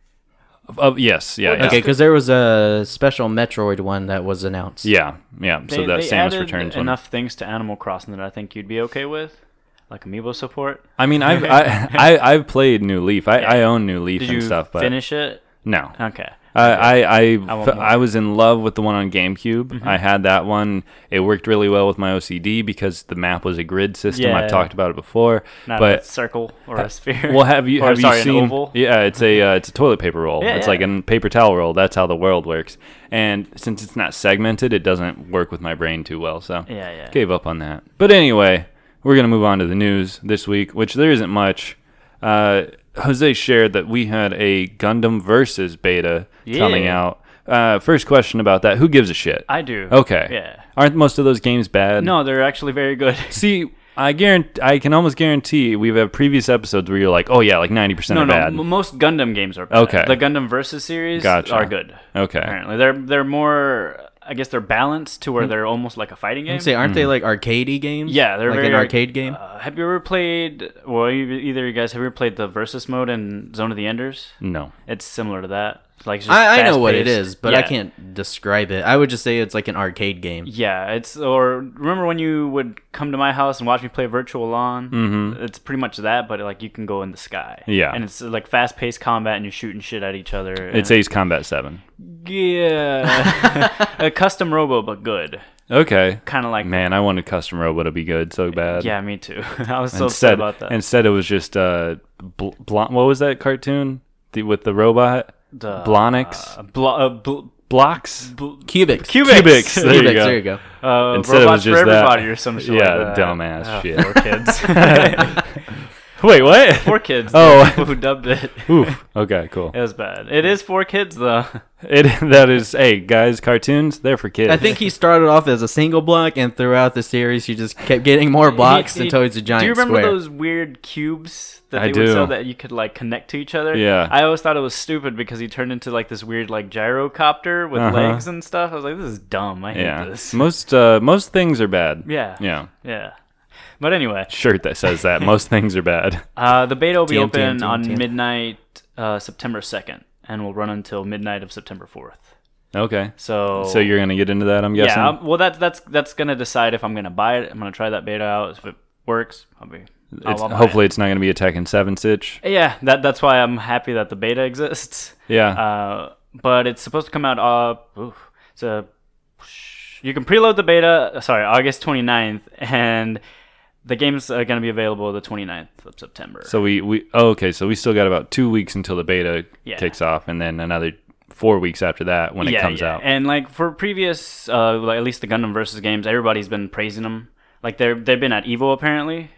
uh, yes, yeah, yeah. Okay, because there was a special Metroid one that was announced. yeah, yeah. They, So that they Samus added Returns one. enough things to Animal Crossing that I think you'd be okay with, like amiibo support. I mean, I've I, I I've played New Leaf. I, Yeah. I own New Leaf Did and you stuff, but finish it? no. Okay. I I I, want f- more. Mm-hmm. I was in love with the one on GameCube. I had that one. It worked really well with my O C D because the map was a grid system. Yeah. I've talked about it before. Not a but circle or a sphere. well, have you Or, have sorry, you an seen? oval? Yeah, it's a uh, it's a toilet paper roll. Yeah, it's yeah. like a paper towel roll. That's how the world works. And since it's not segmented, it doesn't work with my brain too well. So Yeah, yeah. gave up on that. But anyway, we're gonna move on to the news this week, which there isn't much. Uh, Jose shared that we had a Gundam Versus beta coming Yeah. out. Uh, first question about that: who gives a shit? I do. Okay. Yeah. Aren't most of those games bad? No, they're actually very good. See, I guarantee, I can almost guarantee we've had previous episodes where you're like, oh yeah, like ninety percent No, are no. bad. m- Most Gundam games are bad. Okay. The Gundam Versus series Gotcha. are good. Okay. Apparently, they're they're more. I guess they're balanced to where Hmm. they're almost like a fighting game. I'd say, aren't they like arcadey games? Yeah, they're like very an ar- arcade game. Uh, have you ever played? Well, you, either of you guys have you ever played the Versus mode in Zone of the Enders? No. It's similar to that. It's like just I, I know what it fast-paced. is, but I Yeah. can't describe it. I would just say it's like an arcade game. Yeah, it's or remember when you would come to my house and watch me play Virtual Lawn? Mm-hmm. It's pretty much that, but like you can go in the sky. Yeah. and it's like fast-paced combat, and you're shooting shit at each other. It's and- Ace Combat seven. yeah, a custom robo, but good. Okay. Kind of like Man, I wanted Custom Robo to be good so bad. Yeah, me too. I was so upset Instead, about that. instead it was just uh, bl- bl- what was that cartoon the, with the robot? The, Blonix? uh, blo- uh, bl- Blocks? bl- Cubics. Cubics. Cubics. There you Cubics, go. there you go. Uh, Instead it was robots just for that. everybody or some shit Yeah, like that. dumbass Ah, shit. Poor kids. Wait, what? For kids. Oh. The people who dubbed it. Oof. Okay, cool. It was bad. It is for kids though. It that is. Hey, guys, cartoons. They're for kids. I think he started off as a single block, and throughout the series, he just kept getting more blocks He- he- until he's a giant Do you remember square. those weird cubes that I they would do. sell that you could like connect to each other? Yeah. I always thought it was stupid because he turned into like this weird like gyrocopter with Uh-huh. legs and stuff. I was like, this is dumb. I hate Yeah. this. Most uh, most things are bad. Yeah. Yeah. Yeah. But anyway, Shirt that says that. Most things are bad. uh, the beta will be T M, open T M, T M, on T M. midnight uh, September second and will run until midnight of September fourth. Okay. So So you're gonna get into that, I'm guessing. yeah, um, well that's that's that's gonna decide if I'm gonna buy it. I'm gonna try that beta out. If it works, I'll be. I'll, It's, I'll buy hopefully, it. it's not gonna be a Tekken seven sitch. Yeah, that that's why I'm happy that the beta exists. Yeah. Uh, but it's supposed to come out. Uh, oof, so you can preload the beta. Sorry, August twenty-ninth, and the game's uh, going to be available the twenty-ninth of September. so we we oh, okay. So we still got about two weeks until the beta Yeah. kicks off, and then another four weeks after that when yeah, it comes yeah. out. And like for previous, uh, like at least the Gundam versus games, everybody's been praising them. Like they're they've been at Evo apparently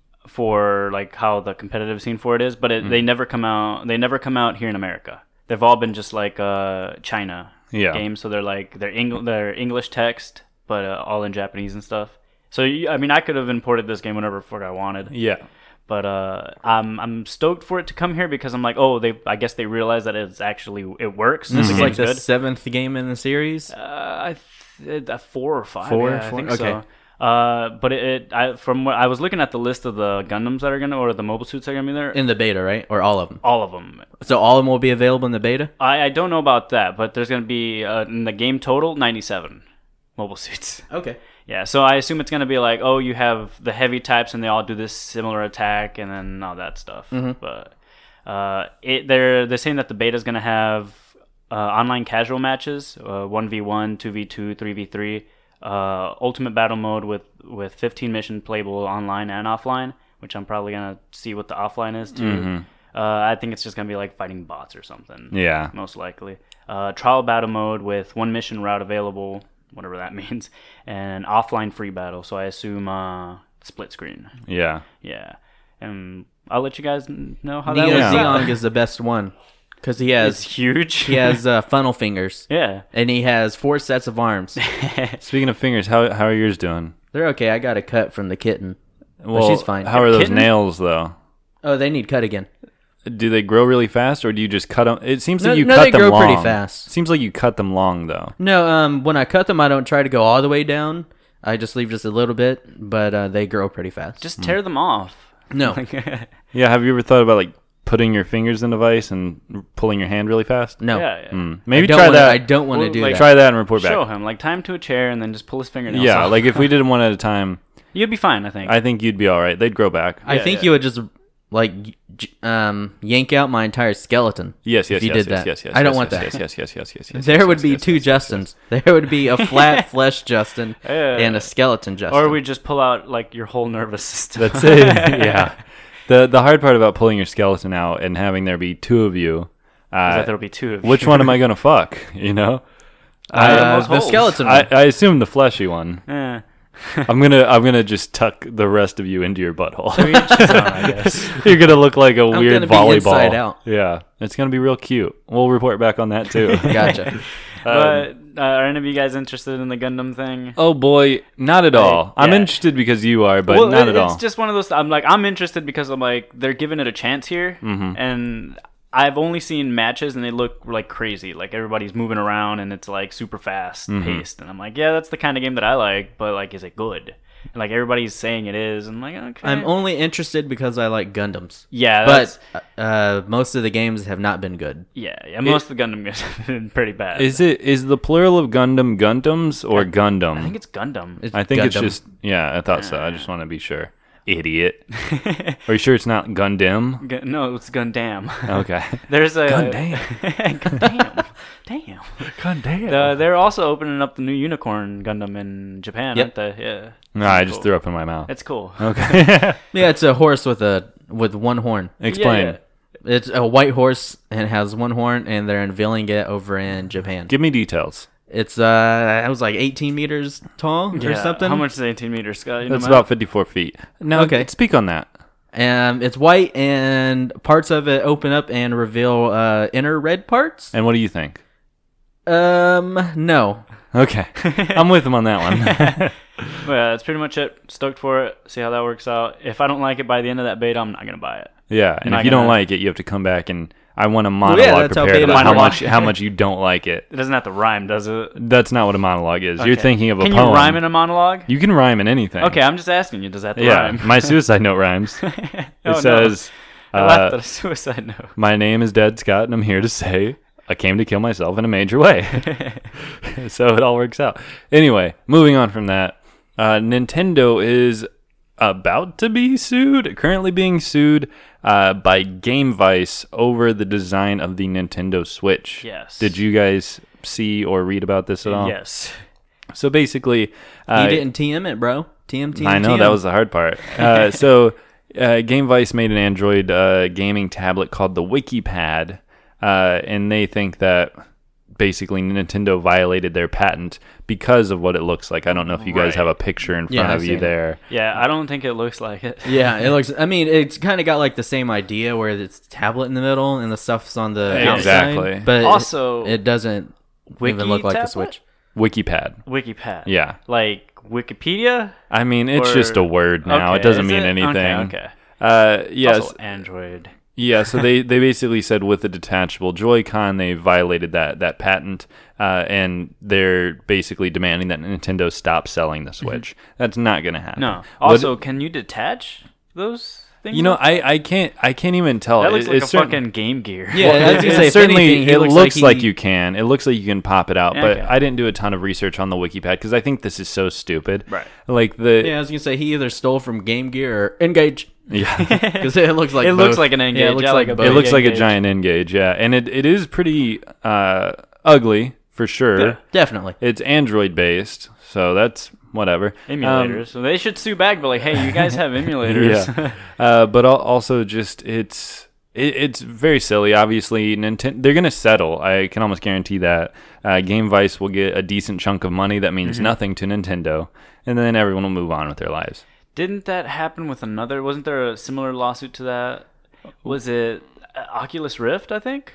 for like how the competitive scene for it is, but it, Mm. they never come out. They never come out here in America. They've all been just like uh, China Yeah. games, so they're like they're Eng- they're English text, but uh, all in Japanese and stuff. So you, I mean, I could have imported this game whenever the fuck I wanted. Yeah. But uh, I'm I'm stoked for it to come here because I'm like, oh, they I guess they realize that it's actually it works. This The is like game's the good. seventh game in the series. Uh, I th- uh, four or five. Four? yeah, I Four? think Okay. so. Uh, but it, it I from what I was looking at the list of the Gundams that are gonna or the mobile suits that are gonna be there. In the beta, right? Or all of them? all of them. So all of them will be available in the beta? I, I don't know about that, but there's gonna be uh, in the game total ninety-seven mobile suits. Okay. Yeah, so I assume it's gonna be like, oh, you have the heavy types and they all do this similar attack and then all that stuff. Mhm. But uh, it they're they're saying that the beta's gonna have uh, online casual matches, uh, one v one, two v two, three v three, uh, ultimate battle mode with with fifteen mission playable online and offline, which I'm probably gonna see what the offline is too. Mhm. Uh, I think it's just gonna be like fighting bots or something. Yeah. Most likely. Uh, trial battle mode with one mission route available, whatever that means, and offline free battle. So I assume uh, split screen. Yeah. Yeah, and I'll let you guys n- know how Neo that Yeah. works. Zeong is the best one because he It's has huge. he has uh, funnel fingers yeah. and he has four sets of arms. Speaking of fingers, how how are yours doing? They're okay. I got a cut from the kitten. Well, she's fine. How are those Kitten? nails though? Oh, they need cut again. Do they grow really fast, or do you just cut them? It seems No- like you no, cut they them grow long. pretty fast. Seems like you cut them long though. No, um, when I cut them, I don't try to go all the way down. I just leave just a little bit, but uh, they grow pretty fast. Just tear them off. no. Yeah. Have you ever thought about like putting your fingers in a vice and pulling your hand really fast? No. Yeah, yeah. Mm. I Maybe don't try wanna, that. I don't want to Well, do like, that. Try that and report back. Show him like tie him to a chair and then just pull his fingernails Yeah, off. like if we did them one at a time, You'd be fine, I think. I think you'd be all right. They'd grow back. I Yeah, think yeah. you would just like j- um yank out my entire skeleton. Yes, yes, if you yes, did yes, that. yes, yes. I don't yes, want yes, that. Yes, yes, yes, yes, yes, yes. There yes, would yes, be yes, two yes, yes, Justins. There would be a flat flesh Justin Yeah. and a skeleton Justin. or we just pull out like your whole nervous system. That's it. Yeah. The the hard part about pulling your skeleton out and having there be two of you, Is uh, that there'll be two of you. which one am I gonna fuck? You know, I uh, almost the holes. skeleton I, one. I assume the fleshy one. Eh. I'm gonna I'm gonna just tuck the rest of you into your butthole. To each his own, I guess. You're gonna look like a weird gonna be volleyball. inside out. Yeah, it's gonna be real cute. We'll report back on that too. Gotcha. But uh, are any of you guys interested in the Gundam thing? Oh boy, not at all. I'm yeah. interested because you are, but well, not it- at all. It's just one of those. I'm like, I'm interested because I'm like, they're giving it a chance here, Mhm. and I've only seen matches and they look like crazy. Like everybody's moving around and it's like super fast Mhm. paced, and I'm like, yeah, that's the kind of game that I like. But like, is it good? And like everybody's saying it is. I'm like, okay. I'm only interested because I like Gundams. yeah, that's, But uh, most of the games have not been good. yeah, yeah. Most of the Gundam games have been pretty bad. Is it is the plural of Gundam Gundams or Gundam? I think it's Gundam. It's I think it's Gundam. just yeah. I thought so. I just want to be sure. Idiot. Are you sure it's not Gundam? Gu- no, it's Gundam. Okay. There's a Gundam. Gundam. Damn. Gundam. Uh, they're also opening up the new Unicorn Gundam in Japan, Yep. aren't they? Yeah. No, I just Cool. threw up in my mouth. It's cool. Okay. Yeah, it's a horse with a with one horn. Explain. Yeah, It's a white horse and it has one horn, and they're unveiling it over in Japan. Give me details. It's uh, it was like eighteen meters tall yeah. or something. How much is eighteen meters, Scott? You know That's math? about fifty-four feet. Now, Okay. speak on that. Um, it's white, and parts of it open up and reveal uh, inner red parts. And what do you think? Um, no. Okay, I'm with him on that one. Well, yeah, that's pretty much it. Stoked for it. See how that works out. If I don't like it by the end of that beta, I'm not gonna buy it. Yeah, and not if you don't gonna- like it, you have to come back and I want a yeah, monologue that's how prepared beta about how monologue- much how much you don't like it. It doesn't have to rhyme, does it? That's not what a monologue is. You're Okay. thinking of a Can poem. you rhyme in a monologue? You can rhyme in anything. Okay, I'm just asking you. Does that have to Yeah, rhyme? my suicide note rhymes. Oh, It no. says, I laughed uh, at a suicide note. "My name is Dead Scott, and I'm here to say I came to kill myself in a major way." So it all works out. Anyway, moving on from that, uh, Nintendo is about to be sued, currently being sued uh, by Game Vice over the design of the Nintendo Switch. Yes. Did you guys see or read about this at all? Yes. So basically, uh, He didn't T M it, bro. T M, T M, I know T M. that was the hard part. Uh, so, uh, Game Vice made an Android uh, gaming tablet called the WikiPad, uh, and they think that basically Nintendo violated their patent because of what it looks like. I don't know if you guys Right. have a picture in front Yeah, of I've you seen it. there. Yeah, I don't think it looks like it. Yeah, it looks. I mean, it's kind of got like the same idea where it's tablet in the middle and the stuff's on the Exactly. outside. But Also, it, it doesn't even look like the tablet? Switch. WikiPad. WikiPad. Yeah. Like Wikipedia? I mean, it's Or- just a word now. Okay, it doesn't is mean it? anything. Okay, okay. Uh, yes. Also Android. Yeah, so they, they basically said with the detachable Joy-Con, they violated that, that patent, uh, and they're basically demanding that Nintendo stop selling the Switch. That's not going to happen. No. What- Also, can you detach those things? you know, I, I can't I can't even tell. that looks It- like a it's certain- fucking Game Gear. Yeah, I was gonna it- say, if certainly anything, he it looks looks, like like, he- you can. It looks like you can pop it out, but Okay. I didn't do a ton of research on the WikiPad because I think this is so stupid. Right. Like the Yeah, I was gonna say he either stole from Game Gear or Engage yeah. because it looks like It looks both. like an Engage. Yeah, it looks Yeah, like, like a both. It big looks like a Engage. giant Engage, yeah, and it, it is pretty uh, ugly for sure. Yeah. Definitely. It's Android based, so that's whatever. Emulators. Um, so they should sue back, but like, hey, you guys have emulators. yeah, uh, but al- also just it's it, it's very silly. Obviously, Nintendo they're gonna settle. I can almost guarantee that. Uh, Game Vice will get a decent chunk of money that means Mm-hmm. nothing to Nintendo, and then everyone will move on with their lives. Didn't that happen with another? Wasn't there a similar lawsuit to that? Was it uh, Oculus Rift, I think?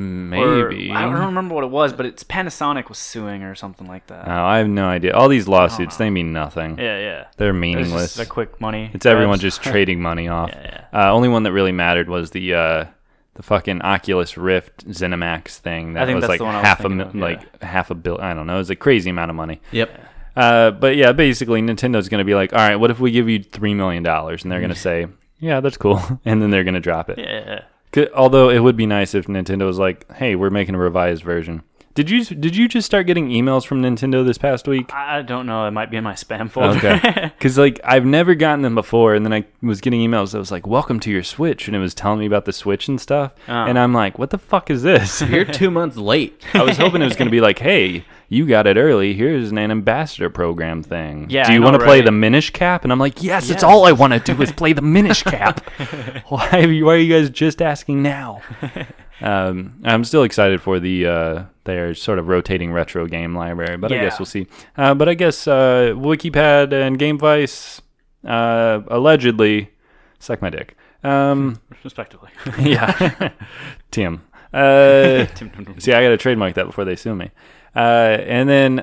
Or- Maybe. I don't remember what it was, but it's Panasonic was suing or something like that. Oh, I have no idea. All these lawsuits, they mean nothing. yeah, yeah. They're It's meaningless. just a quick money. It's everyone grabs. just trading money off. Yeah, Uh, only one that really mattered was the uh, the fucking Oculus Rift ZeniMax thing. That I think was that's like the one I was half a thinking mil- of, yeah. like half a bill. I don't know. It was a crazy amount of money. Yep. Uh, but yeah, basically Nintendo's gonna be like, all right, what if we give you three million dollars? And they're gonna say, yeah, that's cool, and then they're gonna drop it. Yeah. C- Although it would be nice if Nintendo was like, hey, we're making a revised version. Did you did you just start getting emails from Nintendo this past week? I don't know. It might be in my spam folder. Okay. Because, like, I've never gotten them before, and then I was getting emails that was like, welcome to your Switch, and it was telling me about the Switch and stuff. Oh. And I'm like, what the fuck is this? You're two months late. I was hoping it was going to be like, hey, you got it early. Here's an ambassador program thing. Yeah, Do I you know, want to play right? the Minish Cap? And I'm like, yes, it's Yes. all I want to do is play the Minish Cap. why, are you, why are you guys just asking now? Um, I'm still excited for the uh, their sort of rotating retro game library, but I guess Yeah. we'll see. Uh, but I guess uh, WikiPad and Game Vice uh, allegedly suck my dick. Um, Respectively. yeah, Tim. Uh, see, I got to trademark that before they sue me. Uh, and then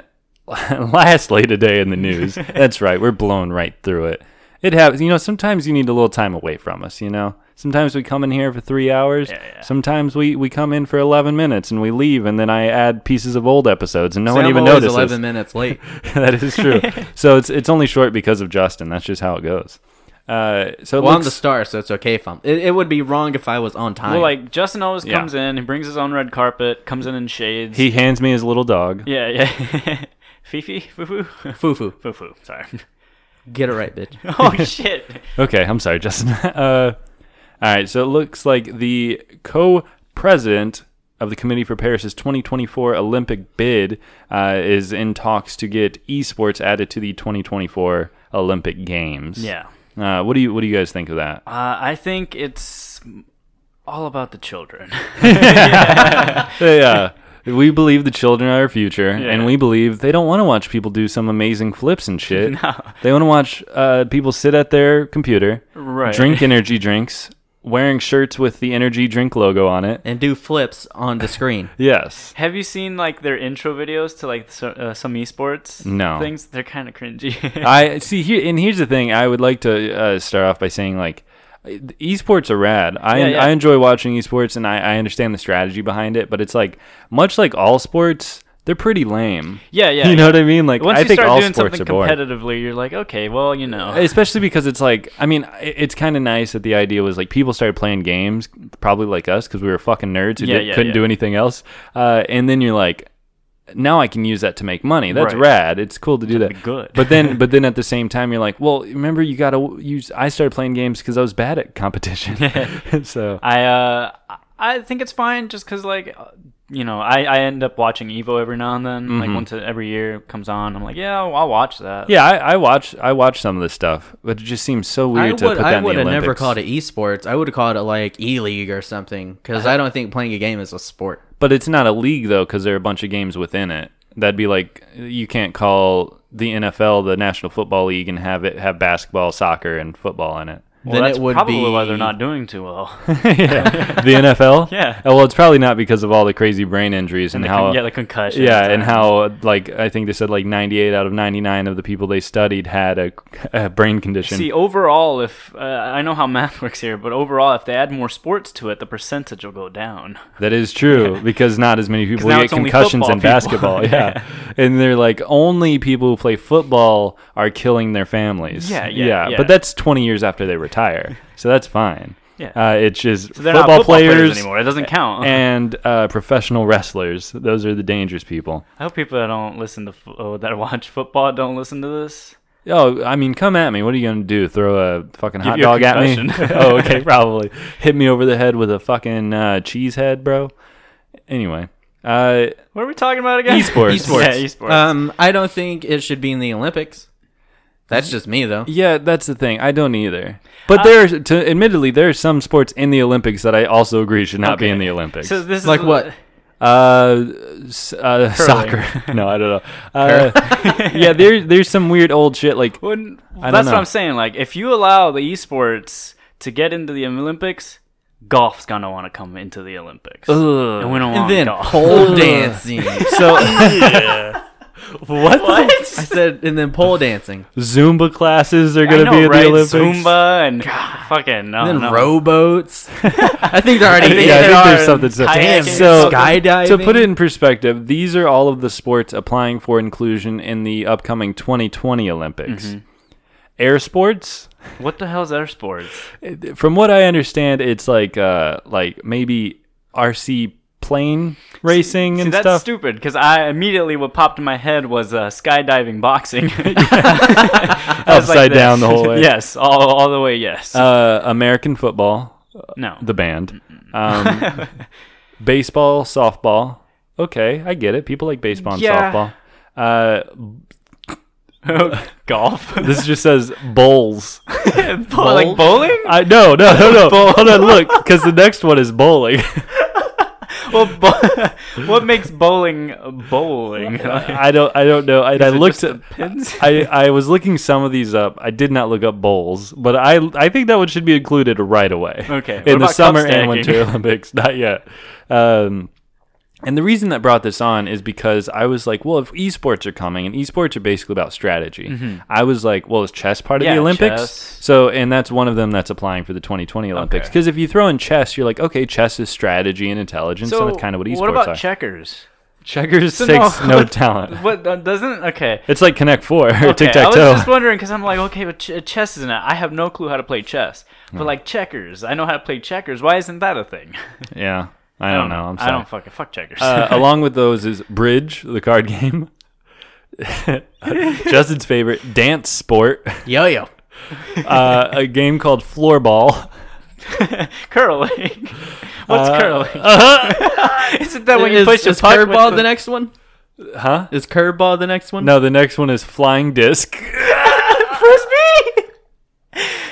lastly today in the news, that's right, we're blown right through it. It happens, you know, sometimes you need a little time away from us, you know? Sometimes we come in here for three hours. Yeah, yeah. Sometimes we, we come in for eleven minutes and we leave, and then I add pieces of old episodes, and no See, one I'm even always notices. eleven minutes late. That is true. So it's it's only short because of Justin. That's just how it goes. Uh, so it Well, I'm looks, the star, so it's okay if I'm. It, it would be wrong if I was on time. Well, like Justin always Yeah. comes in. He brings his own red carpet. Comes in in shades. he hands me his little dog. Yeah, yeah. Fifi, foo foo, foo foo. foo foo. Sorry. Get it right, bitch. Oh shit. Okay, I'm sorry, Justin. uh, all right, so it looks like the co-president of the Committee for Paris's twenty twenty-four Olympic bid uh, is in talks to get esports added to the twenty twenty-four Olympic Games. Yeah. Uh, what do you What do you guys think of that? Uh, I think it's all about the children. yeah. We believe the children are our future, Yeah. and we believe they don't want to watch people do some amazing flips and shit. No. They want to watch uh, people sit at their computer, Right. drink energy drinks, wearing shirts with the energy drink logo on it. And do flips on the screen. Yes. Have you seen like their intro videos to like so, uh, some esports No. things? They're kind of cringy. I see here, and here's the thing. I would like to uh, start off by saying, like, esports are rad. I Yeah, yeah. I enjoy watching esports, and I, I understand the strategy behind it. But it's like much like all sports, they're pretty lame. yeah, yeah. You know yeah. what I mean? Like, Once I you think start all doing sports something are boring. competitively, you're like, okay, well, you know. Especially because it's like, I mean, i- it's kind of nice that the idea was like people started playing games, probably like us, because we were fucking nerds who Yeah, did, yeah, couldn't yeah. do anything else. Uh, and then you're like, now I can use that to make money. That's Right. rad. It's cool to do That'd that. be good. But then, but then at the same time, you're like, well, remember you got to use. I started playing games because I was bad at competition. so I uh I think it's fine just because like uh, you know I, I end up watching Evo every now and then like once it, every year it comes on I'm like yeah I'll, I'll watch that. yeah, I, I watch. I watch some of this stuff, but it just seems so weird I to would, put that I in the would have Olympics. never called it esports. I would have called it like E-League or something. Because I don't think playing a game is a sport. But it's not a league though, because there are a bunch of games within it. That'd be like you can't call the N F L the National Football League and have it have basketball, soccer, and football in it. Well, Then that's it would probably be why they're not doing too well. yeah. The N F L. Yeah. Oh, well, it's probably not because of all the crazy brain injuries and, the how. con- yeah, the concussion. Yeah, and how like I think they said like ninety-eight out of ninety-nine of the people they studied had a, a brain condition. See, overall, if uh, I know how math works here, but overall, if they add more sports to it, the percentage will go down. That is true because not as many people now get it's only concussions in football people. basketball. Yeah. And they're like only people who play football are killing their families. Yeah, yeah, yeah. But that's twenty years after they retire, so that's fine. Yeah. Uh, it's just So they're football, not football players, players anymore. It doesn't count. and uh, professional wrestlers. Those are the dangerous people. I hope people that don't listen to fo- oh, that watch football don't listen to this. Oh, I mean, come at me. What are you gonna do? Throw a fucking Give hot you a dog at me? concussion. Oh, okay, probably hit me over the head with a fucking uh, cheese head, bro. Anyway, uh, What are we talking about again? Esports. Esports. Yeah, esports. Um, I don't think it should be in the Olympics. That's just me, though. yeah, that's the thing. I don't either. But there's, to admittedly, there are some sports in the Olympics that I also agree should not be Okay. in the Olympics. So this Like is what? Uh, s- uh soccer. No, I don't know. Uh, yeah, there, there's some weird old shit like. When, I don't that's what know. I'm saying. Like, if you allow the esports to get into the Olympics, golf's gonna want to come into the Olympics, Ugh. and we don't And want then golf. pole dancing. So what? I said, and then pole dancing. Zumba classes are I gonna know, be in right? the Olympics. Zumba and fucking no, And then no. rowboats. I think they're I already think, in. yeah, I There think there's are something. To, kayaking. so Skydiving. to put it in perspective, these are all of the sports applying for inclusion in the upcoming twenty twenty Olympics. Mm-hmm. Air sports. What the hell's air sports? From what I understand, it's like uh, like maybe R C plane racing See, and that's stuff. stupid because I immediately what popped in my head was uh, skydiving, boxing. I was Upside this. down the whole way. Yes, all all the way. Yes. Uh, American football, no. the band. Um, baseball, softball. Okay, I get it. People like baseball and Yeah. softball. Uh, Golf. this just says bowls. Like bowling? I no no no no. Hold on, look, because the next one is bowling. Well, bo- what makes bowling bowling? I don't I don't know. I, I it looked just at the pins? I, I was looking some of these up. I did not look up bowls, but I I think that one should be included right away. Okay. What In the about cup summer and stacking? winter Olympics, not yet. Um, and the reason that brought this on is because I was like, well, if esports are coming, and esports are basically about strategy, I was like, well, is chess part of Mm-hmm. Yeah, the Olympics? chess. So, and that's one of them that's applying for the twenty twenty Olympics. Okay. Because if you throw in chess, you're like, okay, chess is strategy and intelligence, So, and that's kind of what esports what about are. checkers? Checkers So takes no- no talent. What uh, doesn't? Okay. It's like Connect Four or Okay, Tic I Tac was Toe. just wondering because I'm like, okay, but ch- chess isn't it? I have no clue how to play chess. But like checkers, I know how to play checkers. Why isn't that a thing? Yeah, I don't know. I'm sorry. I don't fucking fuck checkers. uh, along with those is Bridge, the card game. Justin's favorite dance sport, Yo-yo. uh, a game called Floorball. Curling. What's Uh, curling? Isn't that when you is, push a is puck with curveball the- the next one? Huh? Is curveball the next one? No, the next one is Flying Disc. Frisbee?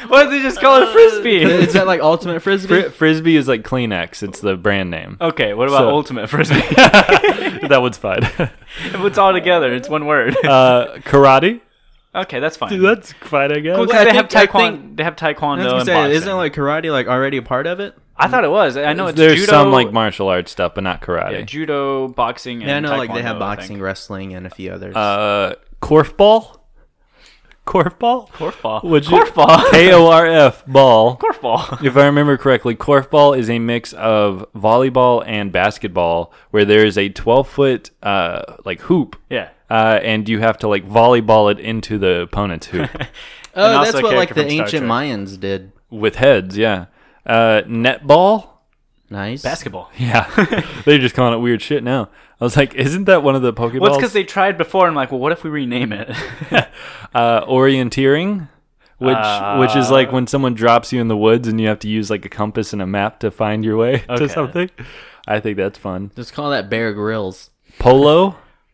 Why did they just call it frisbee? Is that like ultimate frisbee? Fri- Frisbee is like Kleenex. It's the brand name. Okay, what about So- ultimate frisbee? That one's fine. It's all together. It's one word. uh, karate. Okay, that's fine. Dude, that's fine, I guess. Cool, 'cause Well, I they have think- I taekwondo. think- They have I taekwondo was gonna and say, boxing. isn't like karate like already a part of it? I thought it was. I know it's There's judo. some like martial arts stuff, but not karate. yeah, judo, boxing, and Yeah, I know like they taekwondo, have I boxing, think. wrestling, and a few others. Uh, korfball. Korfball. Korfball. Would you- Korfball. K O R F ball. Korfball. If I remember correctly, korfball is a mix of volleyball and basketball, where there is a twelve foot uh, like hoop, Yeah. uh, and you have to like volleyball it into the opponent's hoop oh, and also that's a what like character the from Star ancient Trek. Mayans did. with heads. Yeah, uh, netball. Nice. Basketball. Yeah, they're just calling it weird shit now. I was like, isn't that one of the Pokeballs? Well, it's because they tried before. I'm like, well, what if we rename it? uh, orienteering, which which is like when someone drops you in the woods and you have to use like a compass and a map to find your way Okay. to something. I think that's fun. Just call that Bear Grylls. Polo,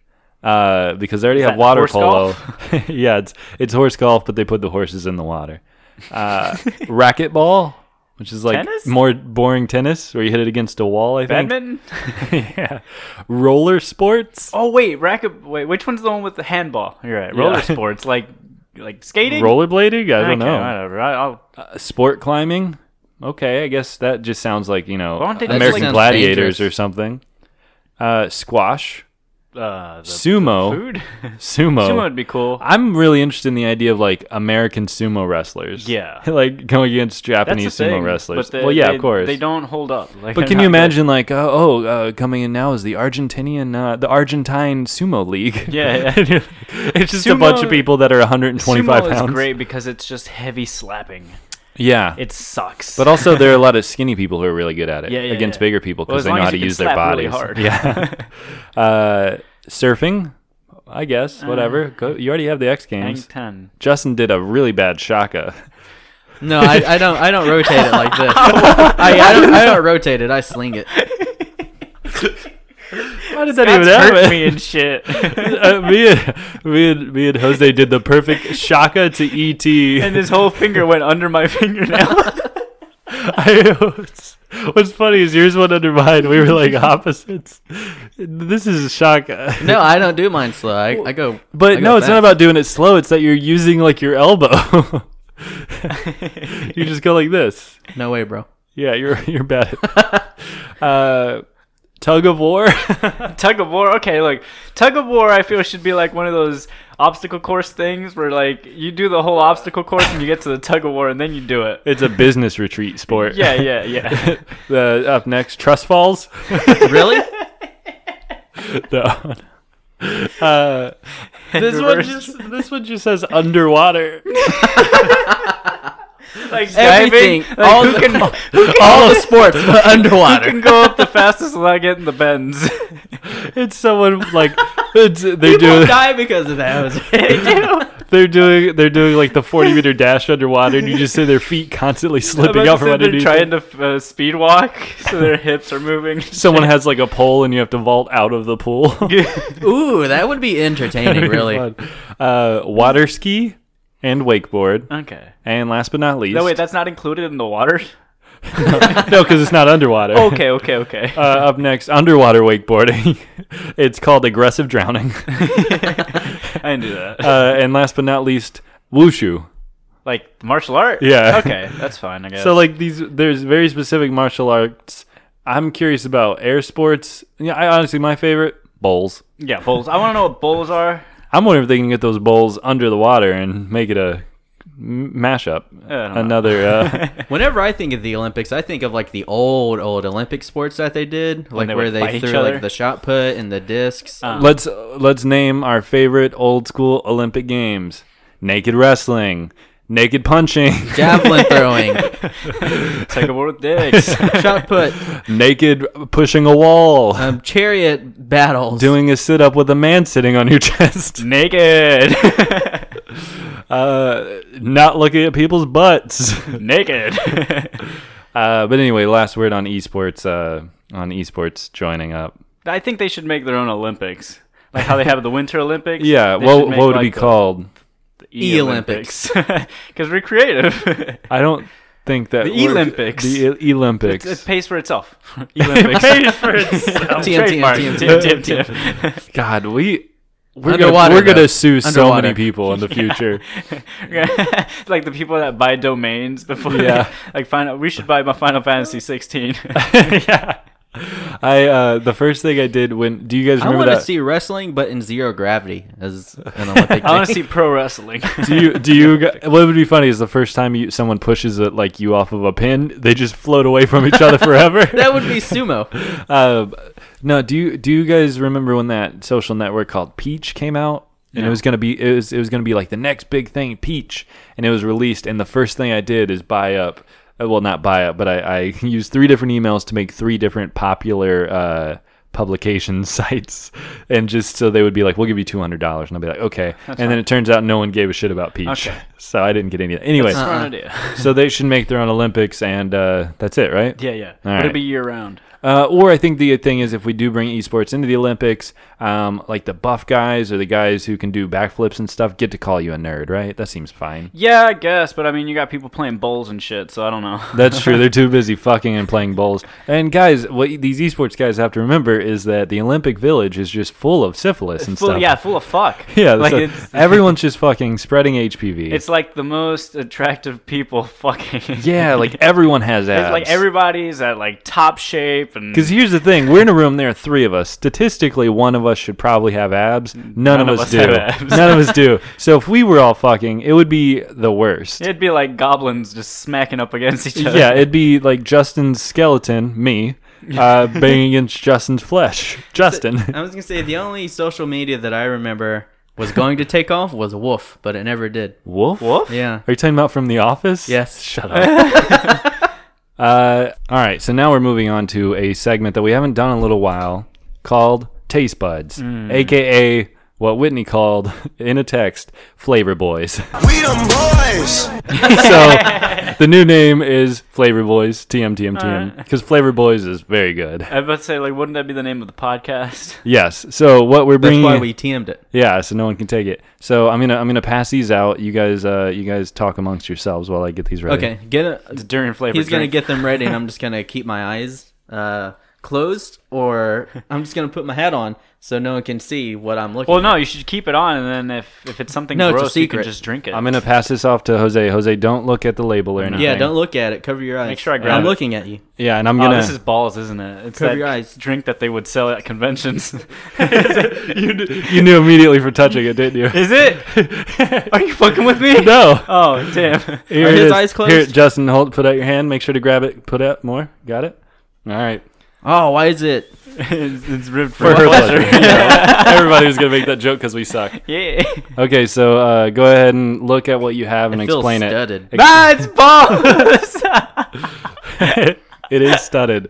uh, because they already Is have that water horse polo. golf? Yeah, it's it's horse golf, but they put the horses in the water. Uh, racquetball, which is like Tennis? more boring tennis, where you hit it against a wall. I think. Badminton? Yeah, roller sports. Oh, wait. Racket. Wait, which one's the one with the handball? You're right. Roller Yeah. sports. Like like skating? Rollerblading? I don't Okay, know. Whatever. I, I'll, Uh, sport climbing. Okay, I guess that just sounds like, you know, Why don't they just, American like- Gladiators dangerous. or something. Uh, squash, uh, the sumo, food? sumo. Sumo would be cool. I'm really interested in the idea of like American sumo wrestlers. Yeah. like going against That's the Japanese thing. sumo wrestlers. But they, well, yeah, they- of course. They don't hold up. Like, But they're can not you good. imagine like, uh, oh, uh, coming in now is the Argentinian, uh, the Argentine sumo league. Yeah, yeah. It's just a bunch of Sumo- people that are one hundred twenty-five Sumo pounds. is great because it's just heavy slapping. Yeah. It sucks. But also, there are a lot of skinny people who are really good at it Yeah, yeah, against yeah. bigger people Well, because as they long know as how to you can use their slap bodies. really hard. Yeah. uh, surfing, I guess. Whatever. Go, you already have the X Hang Games. ten. Justin did a really bad shaka. No, I, I don't. I don't rotate it like this. I, I don't. I don't rotate it. I sling it. How did that That's even hurt happen? me and shit. uh, me and me and me and Jose did the perfect shaka to E T. And his whole finger went under my fingernail. I, what's, what's funny is yours went under mine. We were like opposites. This is shaka. No, I don't do mine slow. I, I go. But I go no, it's not fast. about doing it slow. It's that you're using like your elbow. You just go like this. No way, bro. Yeah, you're you're bad. uh, tug of war. Tug of war. Okay, look, tug of war. I feel should be like one of those obstacle course things where like you do the whole obstacle course and you get to the tug of war and then you do it. It's a business retreat sport. Yeah, yeah, yeah. The up next, trust falls. Really? No. Uh, this one reverse. just this one just says underwater. Like Everything. diving. Like, all, who the, can all the sports, but who underwater. can go up the fastest without getting the bends? It's someone like it's, they People do die because of that. They do. they're doing they're doing like the forty meter dash underwater, and you just see their feet constantly slipping I'm out about from to say they're underneath. trying them. to uh, speed walk, so their hips are moving. Someone has like a pole, and you have to vault out of the pool. Ooh, that would be entertaining, Very really. fun. Uh, water ski and wakeboard, Okay. and last but not least, No, wait, that's not included in the water. no, because it's not underwater. Okay, okay, okay. Uh, up next, underwater wakeboarding. It's called aggressive drowning. I didn't do that. Uh, and last but not least, wushu. Like martial art. Yeah. Okay, that's fine. I guess. So like these, there's very specific martial arts. I'm curious about air sports. Yeah, I honestly my favorite bowls. yeah, bowls. I want to know what bowls are. I'm wondering if they can get those bowls under the water and make it a m- mashup. I don't know. Another. Uh, Whenever I think of the Olympics, I think of like the old, old Olympic sports that they did, like they where would they fight each threw other? like the shot put and the discs. Uh, let's let's name our favorite old school Olympic games: naked wrestling, naked punching, Javelin throwing, Take a war with dicks. shot put, naked pushing a wall, um, chariot battles. doing a sit up with a man sitting on your chest, Naked. uh, not looking at people's butts. Naked. Uh, but anyway, last word on esports. Uh, on esports joining up. I think they should make their own Olympics, like how they have the Winter Olympics. Yeah. They What should make, what would it like, be the- called? E-Olympics. Because we're creative. I don't think that The we're- Olympics. The E- Olympics. It, it pays for itself. Olympics. It pays for itself. T M, T M, T M, T M, T M, T M. God, we we're gonna, Underwater, we're gonna though. sue so Underwater. many people in the future. Like the people that buy domains before. Yeah. Like final, we should buy my Final Fantasy sixteen. Yeah. I uh the first thing I did when do you guys I remember want to that? see wrestling, but in zero gravity as an Olympic. I want to thing. see pro wrestling. do you do you g- what would be funny is the first time you someone pushes it like you off of a pin, they just float away from each other forever. That would be sumo. Uh, no, do you do you guys remember when that social network called Peach came out? And No. it was gonna be it was it was gonna be like the next big thing, Peach, and it was released. And the first thing I did is buy up, uh, well, not buy up, but I, I used three different emails to make three different popular uh, publication sites, and just so they would be like, "We'll give you two hundred dollars," and I'll be like, "Okay." That's and then fine. it turns out no one gave a shit about Peach, Okay. so I didn't get any of that. Anyway, That's a Uh-uh. smart idea. so they should make their own Olympics, and uh, that's it, right? Yeah, yeah. All Would right. it be year round? Uh, or I think the thing is, if we do bring esports into the Olympics, um, like the buff guys or the guys who can do backflips and stuff get to call you a nerd, right? That seems fine. Yeah, I guess, but I mean, you got people playing bowls and shit, so I don't know. That's true. They're too busy fucking and playing bowls. And guys, what these esports guys have to remember is that the Olympic Village is just full of syphilis and full, stuff. yeah, full of fuck. Yeah, like so it's, everyone's just fucking spreading H P V. it's like the most attractive people fucking. yeah, like everyone has abs. It's like everybody's at like top shape and. Because here's the thing, we're in a room. There are three of us. Statistically, one of us should probably have abs. None, None of of us us do. have abs. None of us do. So if we were all fucking, it would be the worst. It'd be like goblins just smacking up against each other. Yeah, it'd be like Justin's skeleton, me, uh, banging against Justin's flesh, Justin. I was gonna say the only social media that I remember was going to take off was Woof, but it never did. Wolf? Wolf? Yeah. Are you talking about from The Office? Yes. Shut up. uh, all right, so now we're moving on to a segment that we haven't done in a little while called Taste Buds, a k a what Whitney called in a text, Flavor Boys. We them boys. So the new name is Flavor Boys, T M T M T M, because Flavor Boys is very good. I was about to say, like, wouldn't that be the name of the podcast? Yes. So what we're That's bringing, why we T M'd it. yeah, so no one can take it. So I'm gonna I'm gonna pass these out. You guys, uh, you guys talk amongst yourselves while I get these ready. Okay, get a, It's during flavor. he's gonna drink. get them ready, and I'm just gonna keep my eyes uh, closed, or I'm just gonna put my hat on so no one can see what I'm looking. Well, no, at. you should keep it on, and then if, if it's something No, it's a gross, you can secret. just drink it. I'm gonna pass this off to Jose. Jose, don't look at the label or anything. Yeah, don't look at it. Cover your eyes. Make sure I And grab I'm it. looking at you. Yeah, and I'm Oh, gonna. this is balls, isn't it? It's Cover that your eyes. drink that they would sell at conventions. you, kn- you knew immediately for touching it, didn't you? Is it? Are you fucking with me? No. Oh, damn. Here Are it his is. eyes closed? Here, Justin, hold. Put out your hand. Make sure to grab it. Put out more. Got it. All right. Oh, why is it? it's, it's ribbed For for her pleasure. pleasure. Yeah. Everybody was gonna make that joke because we suck. Yeah. Okay, so uh, go ahead and look at what you have and It feels explain studded. it. Nah, it's balls. It is studded.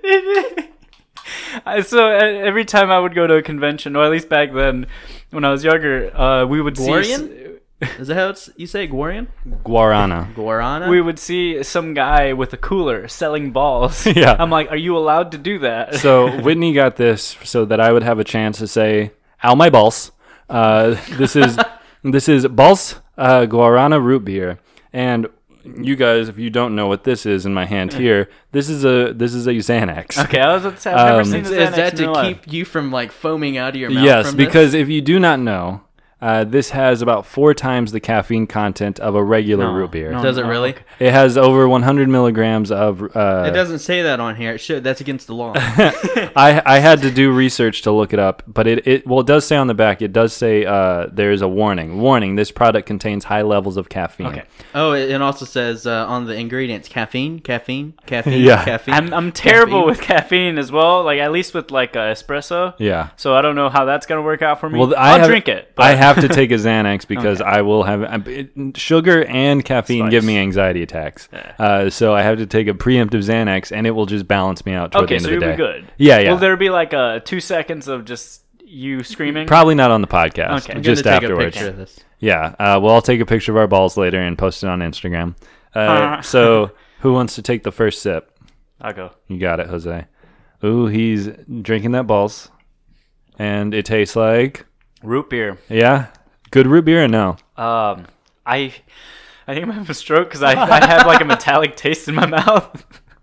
I- so uh, every time I would go to a convention, or at least back then, when I was younger, uh, we would see Gwarian? Is that how it's, you say Gwarian? Guarana. Guarana? we would see some guy with a cooler selling balls. Yeah. I'm like, are you allowed to do that? So Whitney got this so that I would have a chance to say, "Ow my balls." Uh, this is this is balls uh, guarana root beer, and you guys, if you don't know what this is in my hand here, this is a this is a Xanax. Okay, I was about to say, I've never Um, seen is, the is Xanax that in to real life. keep you from like foaming out of your mouth? Yes, from this? because if you do not know, uh, this has about four times the caffeine content of a regular No, root beer. no. Does it really? okay. It has over one hundred milligrams of. Uh, It doesn't say that on here. It should. That's against the law. I I had to do research to look it up, but it, it well it does say on the back. It does say uh, there is a warning. Warning: this product contains high levels of caffeine. Okay. Oh, it it also says uh, on the ingredients caffeine, caffeine, caffeine, Yeah. caffeine. I'm I'm terrible caffeine. with caffeine as well. Like at least with like uh, espresso. Yeah. So I don't know how that's gonna work out for me. Well, I I'll have, drink it. I but- have to take a Xanax because Okay. I will have uh, it, sugar and caffeine Spice. give me anxiety attacks. Yeah. Uh, so I have to take a preemptive Xanax, and it will just balance me out toward Okay, the end so of the you'll day. be good. Yeah, yeah. Will there be like uh, two seconds of just you screaming? Probably not on the podcast. Okay. I'm Just gonna take afterwards. a picture of this. Yeah. Uh, well, I'll take a picture of our balls later and post it on Instagram. Uh, so, who wants to take the first sip? I'll go. You got it, Jose. Ooh, he's drinking that balls, and it tastes like Root beer. yeah. Good root beer or no? Um, I, I think I'm having a stroke because I, I have like a metallic taste in my mouth.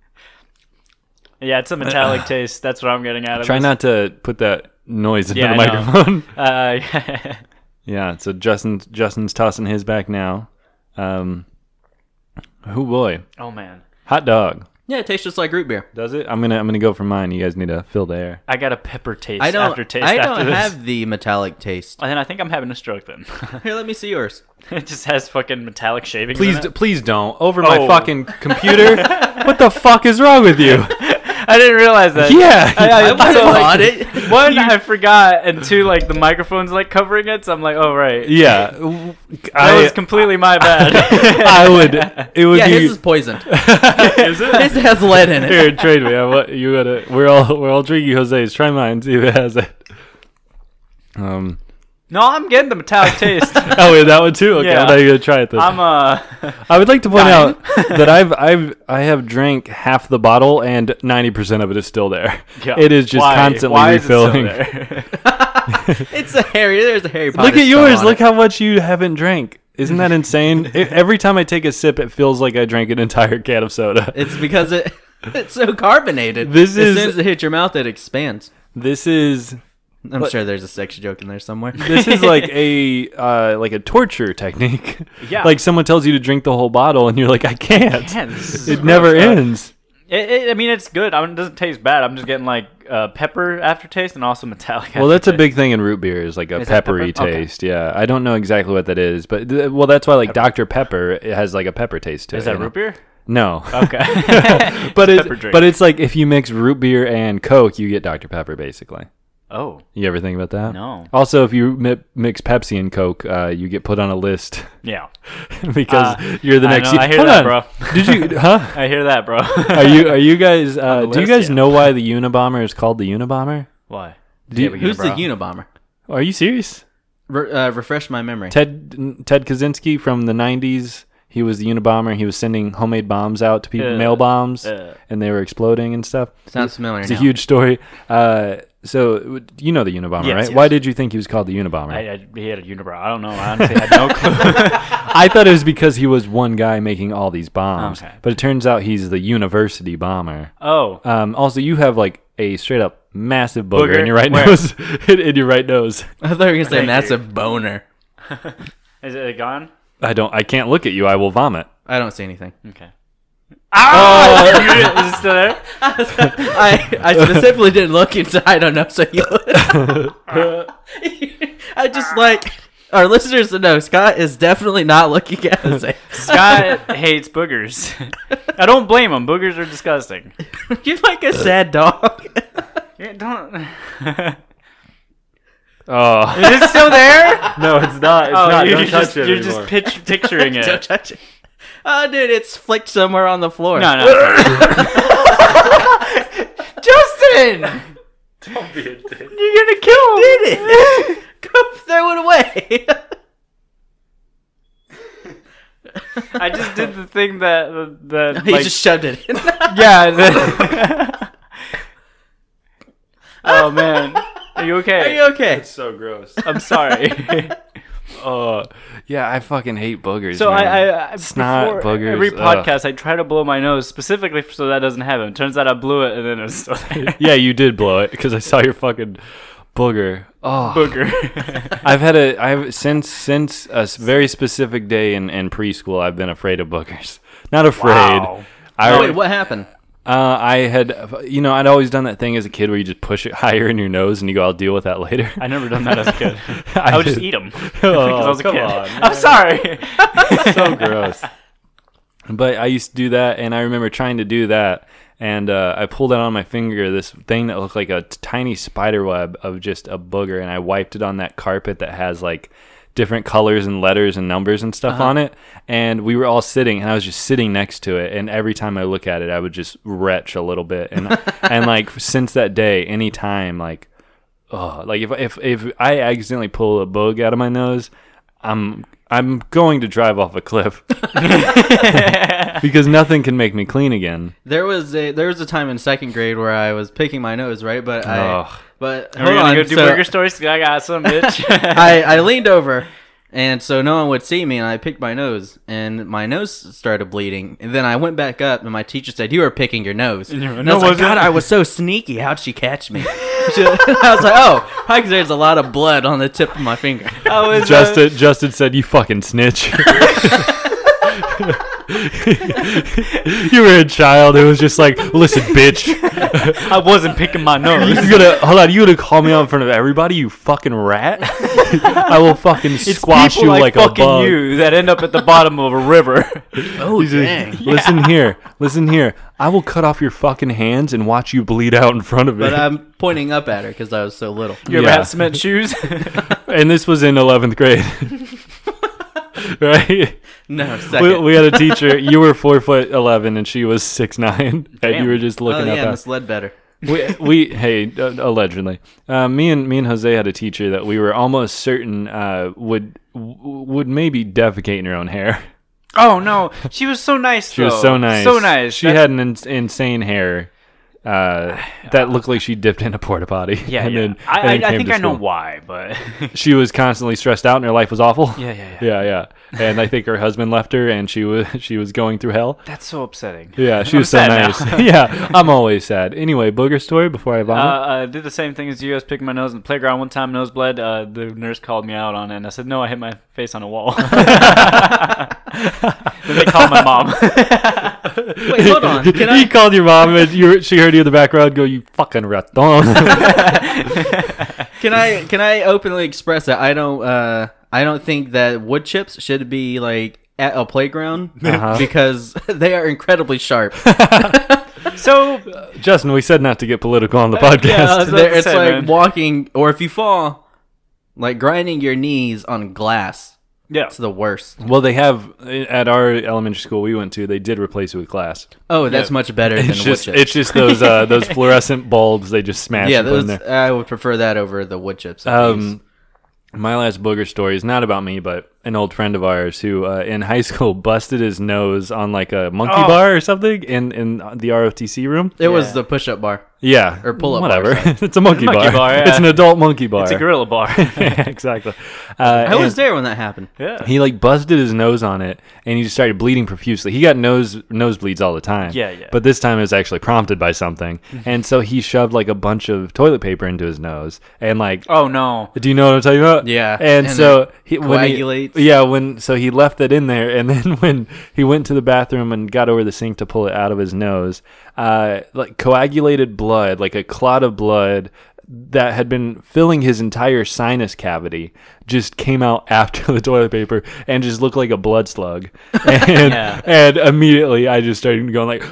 Yeah, it's a metallic taste. That's what I'm getting out of it. Try not to put that noise into Yeah, the I know. microphone. Uh, yeah. Yeah, so Justin Justin's tossing his back now. Um, oh boy, Oh man, hot dog. Yeah, it tastes just like root beer. Does it? I'm gonna I'm gonna go for mine. You guys need to fill the air. I got a pepper taste. I don't. Aftertaste I after don't this. have the metallic taste. And then I think I'm having a stroke. Then Here, let me see yours. it just has fucking metallic shavings. Please, in d- it. please don't. Over my Oh. fucking computer. What the fuck is wrong with you? I didn't realize that. Yeah, I, I, I would've so, like, bought it. One, I forgot, and two, like the microphone's like covering it, so I'm like, oh right. yeah. That I was completely my bad. I would. It would Yeah, be. his is poisoned. Is it? His has lead in it. Here, trade me. I want you gotta. We're all we're all drinking Jose's. Try mine. See if it has it. Um. No, I'm getting the metallic taste. Oh, wait, that one too. Okay, Yeah. I'm not gonna try it then. I'm uh. I would like to point Dying. out that I've I've I have drank half the bottle and ninety percent of it is still there. Yeah. It is just Why? constantly Why is it still refilling. there? It's a Harry. There's a Harry Potter. Look at spell yours. on Look it. how much you haven't drank. Isn't that insane? It, every time I take a sip, it feels like I drank an entire can of soda. It's because it it's so carbonated. This as is- soon as it hits your mouth, it expands. This is I'm But- sure there's a sex joke in there somewhere. this is like a uh, like a torture technique. Yeah. Like someone tells you to drink the whole bottle, and you're like, I can't. Man, this is It gross, never bro. ends. It, it, I mean, it's good. I mean, it doesn't taste bad. I'm just getting like uh, pepper aftertaste and also metallic. Well, that's a aftertaste. big thing in root beer is like a Is that peppery pepper? Okay. taste. Yeah, I don't know exactly what that is, but th- well, that's why like Doctor Pepper it has like a pepper taste to Is it. that you know? root beer? No. Okay. but It's it's pepper drink. but it's like if you mix root beer and Coke, you get Doctor Pepper basically. Oh You ever think about that? no. Also, if you mi- mix Pepsi and Coke, uh, you get put on a list Yeah. because Uh, you're the I next. know, I hear Hold that, on. bro. Did you? Huh? I hear that, bro. Are you? Are you guys? Uh, On the do you list, guys yeah. know why the Unabomber is called the Unabomber? Why? Do you- have a Who's the unibrow? Unabomber? Are you serious? Re- uh, refresh my memory. Ted Ted Kaczynski from the nineties. He was the Unabomber. He was sending homemade bombs out to people, Uh, mail bombs, uh. and they were exploding and stuff. Sounds familiar. It's a now. huge story. Uh, so you know the Unabomber, Yes, right? yes. Why did you think he was called the Unabomber? I, I, I, he had a unibrow. I don't know. I honestly had no clue. thought it was because he was one guy making all these bombs, Okay. but it turns out he's the university bomber. Oh. Um, also, you have like a straight up massive booger, Booger? in your right Where? nose. in, in your right nose. I thought you were gonna say Thank massive boner. Is it gone? I don't. I can't look at you. I will vomit. I don't see anything. Okay. Ah! Is it still there? I I specifically didn't look inside. I don't know. So you. I just like our listeners to know Scott is definitely not looking at us. Scott hates boogers. I don't blame him. Boogers are disgusting. You're like a sad dog. Yeah, don't. Oh Is it still there? no, it's not. It's oh, not. you're Don't just, touch it you're anymore. just pitch, picturing Don't it. touch it. Oh, dude, it's flicked somewhere on the floor. No, no. Justin! Don't be a dick. You're gonna kill him. Did it? Go throw it away. I just did the thing that that he like, just shoved it in. yeah. The, oh man, are you okay? Are you okay? It's so gross. I'm sorry. Oh, yeah, I fucking hate boogers. So man. I, I, I Snot, before boogers, every ugh. podcast, I try to blow my nose specifically so that doesn't happen. Turns out I blew it, and then it was still there. Yeah, you did blow it because I saw your fucking booger. Oh, Booger. I've had a I've since since a s- very specific day in, in preschool. I've been afraid of boogers. Not afraid. Wow. I Oh, wait, what happened? uh, I had you know I'd always done that thing as a kid where you just push it higher in your nose and you go, I'll deal with that later. I never done that as a kid. I I would just did. eat them Oh, because I was a come kid. on, I'm sorry. So gross. But I used to do that, and I remember trying to do that, and uh, I pulled out on my finger this thing that looked like a t- tiny spider web of just a booger, and I wiped it on that carpet that has like different colors and letters and numbers and stuff Uh-huh. on it. And we were all sitting, and I was just sitting next to it, and every time I look at it, I would just retch a little bit. And and like since that day, anytime like, oh, like if if if I accidentally pull a bug out of my nose, I'm I'm going to drive off a cliff because nothing can make me clean again. There was a there was a time in second grade where I was picking my nose, right? But I Ugh. but Are hold we gonna on. go do so burger stories? I got some bitch. I I leaned over And so no one would see me, and I picked my nose, and my nose started bleeding. And then I went back up, and my teacher said, "You were picking your nose." And, were, and "No, I was like, wasn't." "God, I was so sneaky. How'd she catch me?" She- I was like, "Oh, probably 'cause there's a lot of blood on the tip of my finger." I was, uh, Justin, Justin said, "You fucking snitch." You were a child. It was just like, listen, bitch. I wasn't picking my nose. You're gonna hold on. You gonna call me out in front of everybody? You fucking rat! I will fucking It's squash people you like, like a fucking bug. you that end up at the bottom of a river. Oh, He's like, dang. listen here, listen here. I will cut off your fucking hands and watch you bleed out in front of me. But I'm pointing up at her because I was so little. You ever Yeah. had cement shoes? And this was in eleventh grade, right? No, second. We, we had a teacher. You were four foot eleven, and she was six nine, and Damn. you were just oh, looking yeah, up. Miss Ledbetter. At, we, we hey, uh, allegedly, uh, me and me and Jose had a teacher that we were almost certain uh, would w- would maybe defecate in her own hair. Oh no, she was so nice. She was though. so nice. So nice. She That's- had an in- insane hair uh, that looked like she dipped in a porta potty. Yeah, and yeah. Then, I, and then I, I came think to I know school. why, but She was constantly stressed out, and her life was awful. yeah, yeah, yeah. yeah, yeah. And I think her husband left her, and she was she was going through hell. That's so upsetting. Yeah, she I'm was so sad nice. now. Yeah, I'm always sad. Anyway, booger story before I Uh, vomit. I did the same thing as you. I was picking my nose in the playground one time. Nose bled. Uh, the nurse called me out on it, and I said, "No, I hit my face on a wall." Then they called my mom. Wait, hold on. Can he I? called your mom, and you were, she heard you in the background go, "You fucking raton." Can I? Can I openly express that I don't? Uh, I don't think that wood chips should be like at a playground Uh-huh. because they are incredibly sharp. So Justin, we said not to get political on the podcast. yeah, I was about They're- to it's say, like man. walking, or if you fall, like grinding your knees on glass. Yeah. It's the worst. Well, they have at our elementary school we went to. They did replace it with glass. Oh, that's much better than It's wood just chips. it's just those uh, those fluorescent bulbs. They just smash yeah, and put in those, there. I would prefer that over the wood chips. that we use. Um, my last booger story is not about me, but an old friend of ours who uh, in high school busted his nose on like a monkey Oh. bar or something in in the R O T C room. It was yeah. the push-up bar. Yeah, Or pull-up bar, whatever. sorry. It's a monkey, Monkey bar. bar, yeah. It's an adult monkey bar. It's a gorilla bar. Yeah, exactly. Uh, I was and- there when that happened. Yeah. He like busted his nose on it, and he just started bleeding profusely. He got nose nosebleeds all the time. Yeah, yeah. But this time it was actually prompted by something, and so he shoved like a bunch of toilet paper into his nose, and like, Oh no. do you know what I'm talking about? Yeah, And, and so it he when he- coagulates. yeah, when so he left it in there, and then when he went to the bathroom and got over the sink to pull it out of his nose, uh, like coagulated blood, like a clot of blood that had been filling his entire sinus cavity just came out after the toilet paper and just looked like a blood slug. And Yeah. and immediately I just started going like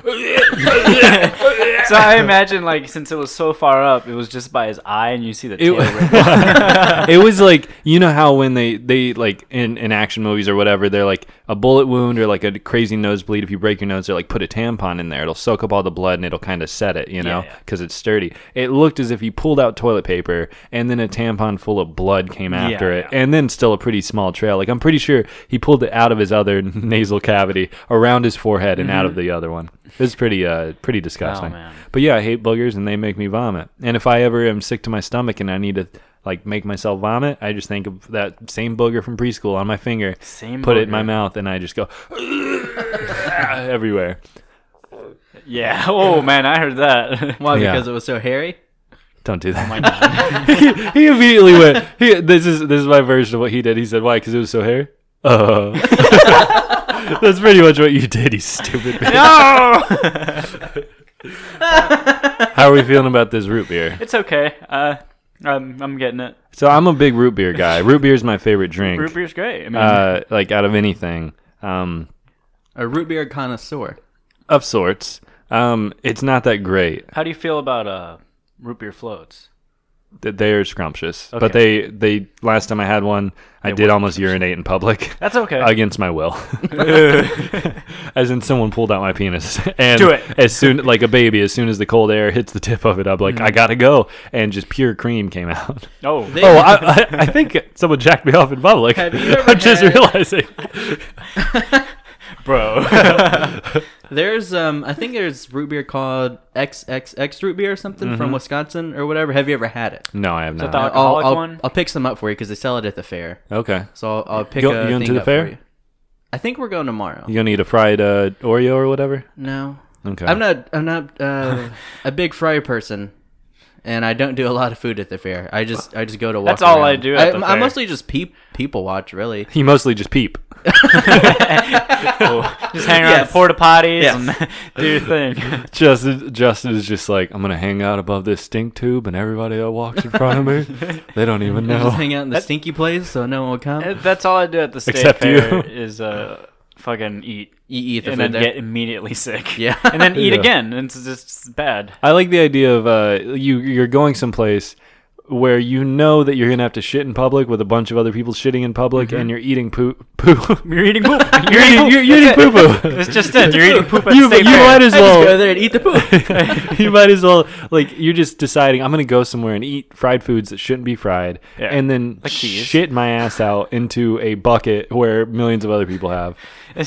So I imagine, like, since it was so far up, it was just by his eye, and you see the It, tail. right it was like, you know how when they, they like in, in action movies or whatever, they're like a bullet wound or like a crazy nosebleed. If you break your nose, they're like, put a tampon in there. It'll soak up all the blood and it'll kind of set it, you know, Yeah, yeah. because it's sturdy. It looked as if he pulled out toilet paper and then a tampon full of blood came after Yeah, it. yeah. And then still a pretty small trail. Like, I'm pretty sure he pulled it out of his other nasal cavity around his forehead and out of the other one. It was pretty, uh, pretty disgusting. Mm-hmm. Oh, man. But yeah, I hate boogers and they make me vomit. And if I ever am sick to my stomach and I need to like make myself vomit, I just think of that same booger from preschool on my finger, Same put it in booger. my mouth, and I just go everywhere. Yeah. Oh man, I heard that. Why? Yeah. Because it was so hairy? Don't do that. My God. he, he immediately went. He, this is this is my version of what he did. He said, "Why? Because it was so hairy." Uh. That's pretty much what you did, you stupid bitch. No. How are we feeling about this root beer? It's okay. Uh, I'm I'm getting it. So I'm a big root beer guy. Root beer is my favorite drink. Root beer's great. I mean, uh, like out of anything, um, A root beer connoisseur. of sorts. Um, it's not that great. how do you feel about uh root beer floats? Th- They're scrumptious, Okay. but they they last time I had one, I They did were almost urinate in public. That's okay. Against my will, as in someone pulled out my penis, and Do it. as soon like a baby. As soon as the cold air hits the tip of it, I'm like, I gotta go, and just pure cream came out. oh, They- Oh, I, I, I think someone jacked me off in public. Have you ever I'm just had- realizing. bro. There's um, I think there's root beer called X X X root beer or something Mm-hmm. from Wisconsin or whatever. Have you ever had it? No, I have that not. the- I'll, Alcoholic I'll, one? I'll pick some up for you because they sell it at the fair. Okay. So I'll, I'll pick Go- a you going thing to the up fair? for you. I think we're going tomorrow. You gonna eat a fried uh, Oreo or whatever? No, Okay. I'm not. I'm not uh, a big fry person, and I don't do a lot of food at the fair. I just I just go to walk. That's all I around. do at the I, I fair. mostly just peep people watch. Really. You mostly just peep. Just hang around Yes. the porta potties Yes. and do your thing. Justin, Justin is just like, I'm gonna hang out above this stink tube, and everybody that walks in front of me, they don't even I know. just hang out in the stinky place so no one will come. Uh, That's all I do at the state Except fair you. is uh, fucking eat. You eat the and food then there. get immediately sick. Yeah. And then eat Yeah. again. And it's just bad. I like the idea of uh, you you're going someplace where you know that you're gonna have to shit in public with a bunch of other people shitting in public, and you're eating poop. Poop. You're eating poop. You're eating, you're, you're eating poo poo. It's just it. You're eating poop at You, the state you fair. might as I just go well. there and eat the poop. You might as well, like, you're just deciding I'm gonna go somewhere and eat fried foods that shouldn't be fried, Yeah. and then Like cheese. shit my ass out into a bucket where millions of other people have.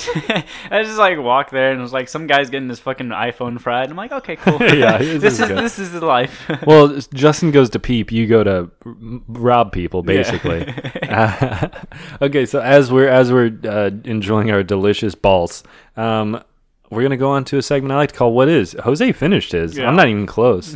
I just like walk there and it was like some guy's getting his fucking iPhone fried. I'm like, okay, cool. Yeah, this this is is good. this is the life. Well, Justin goes to peep. You go to r- rob people, basically. Uh, okay, so as we're as we're uh, enjoying our delicious balls, um, we're gonna go on to a segment I like to call "What Is." Jose finished his. Yeah. I'm not even close.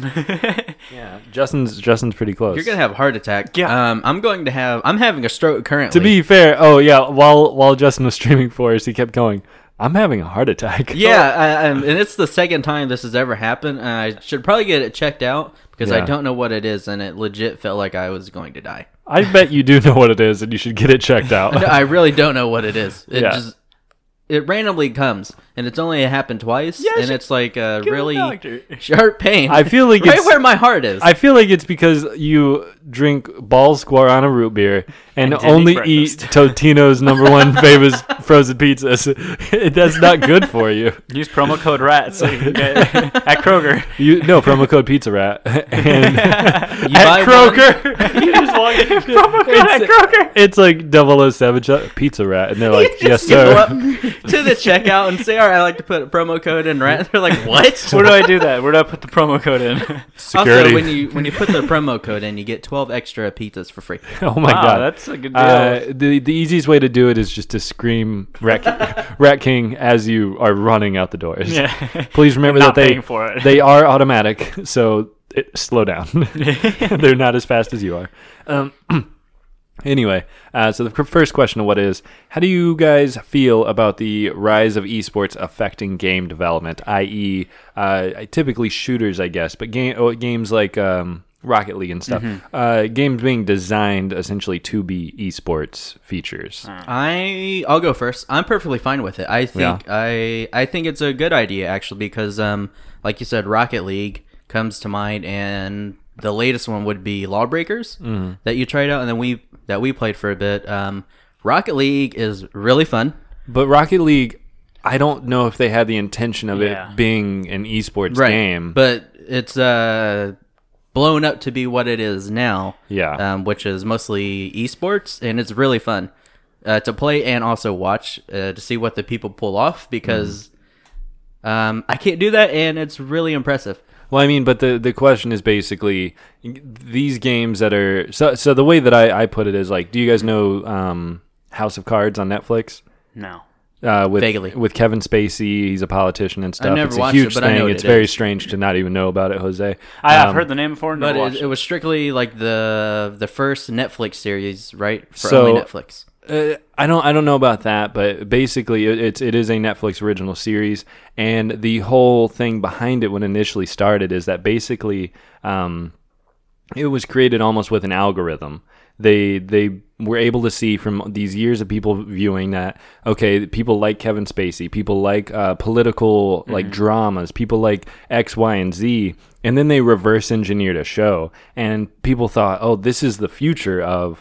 Yeah, Justin's Justin's pretty close. You're gonna have a heart attack. Yeah. Um, I'm going to have. I'm having a stroke currently. to be fair, oh yeah, while while Justin was streaming for us, he kept going, "I'm having a heart attack." Yeah, I, um, and it's the second time this has ever happened. And I should probably get it checked out because I Yeah. don't know what it is, and it legit felt like I was going to die. I bet you do know what it is, and you should get it checked out. No, I really don't know what it is. It Yeah. just it randomly comes, and it's only happened twice, Yeah, and should- it's like a Get a really doctor. sharp pain. I feel like right it's- where my heart is. I feel like it's because you drink Balls Guarana root beer and, And didn't only eat eat breakfast. Totino's number one famous frozen pizzas. That's not good for you. Use promo code RAT so you can get at Kroger. You no promo code Pizza Rat and You at buy Kroger. You just walk in. Promo code at It's, Kroger. it's like double oh seven ch- Pizza Rat, and they're like, "Yes, You go sir." up to the checkout and say, "All right, I like to put a promo code in." Rat. They're like, "What?" Where do I do that? Where do I put the promo code in? Security. Also, when you when you put the promo code in, you get twelve extra pizzas for free. oh my Wow, god, that's a good deal. Uh, the the easiest way to do it is just to scream Rat, Rat King as you are running out the doors. yeah. Please remember Not that they paying for it. they are automatic, so it, slow down. They're not as fast as you are. Um, anyway, uh, so the c- first question of what is, how do you guys feel about the rise of esports affecting game development, that is, uh, typically shooters, I guess, but game oh, games like um, Rocket League and stuff, uh, games being designed essentially to be esports features. I I'll go first. I'm perfectly fine with it. I think I I think it's a good idea actually because um like you said, Rocket League comes to mind, and the latest one would be Lawbreakers that you tried out, and then we that we played for a bit. Um, Rocket League is really fun. But Rocket League, I don't know if they had the intention of Yeah. it being an esports Right. game. But it's uh blown up to be what it is now. Yeah. Um, which is mostly esports, and it's really fun uh, to play and also watch uh, to see what the people pull off because um, I can't do that, and it's really impressive. Well, I mean, but the, the question is basically these games that are so so the way that I, I put it is like, do you guys know um, House of Cards on Netflix? No. Uh, with Vaguely. with Kevin Spacey, he's a politician and stuff. never it's a watched huge it, but I thing. know what It's it very is. strange to not even know about it, Jose. I have Um, heard the name before. Never But watched it, it was strictly like the the first Netflix series, right? For So- only Netflix. Uh, I don't I don't know about that, but basically it, it's it is a Netflix original series, and the whole thing behind it when it initially started is that basically um, it was created almost with an algorithm. They they were able to see from these years of people viewing that, okay, people like Kevin Spacey, people like uh, political like dramas, people like X, Y, and Z, and then they reverse engineered a show, and people thought, oh, this is the future of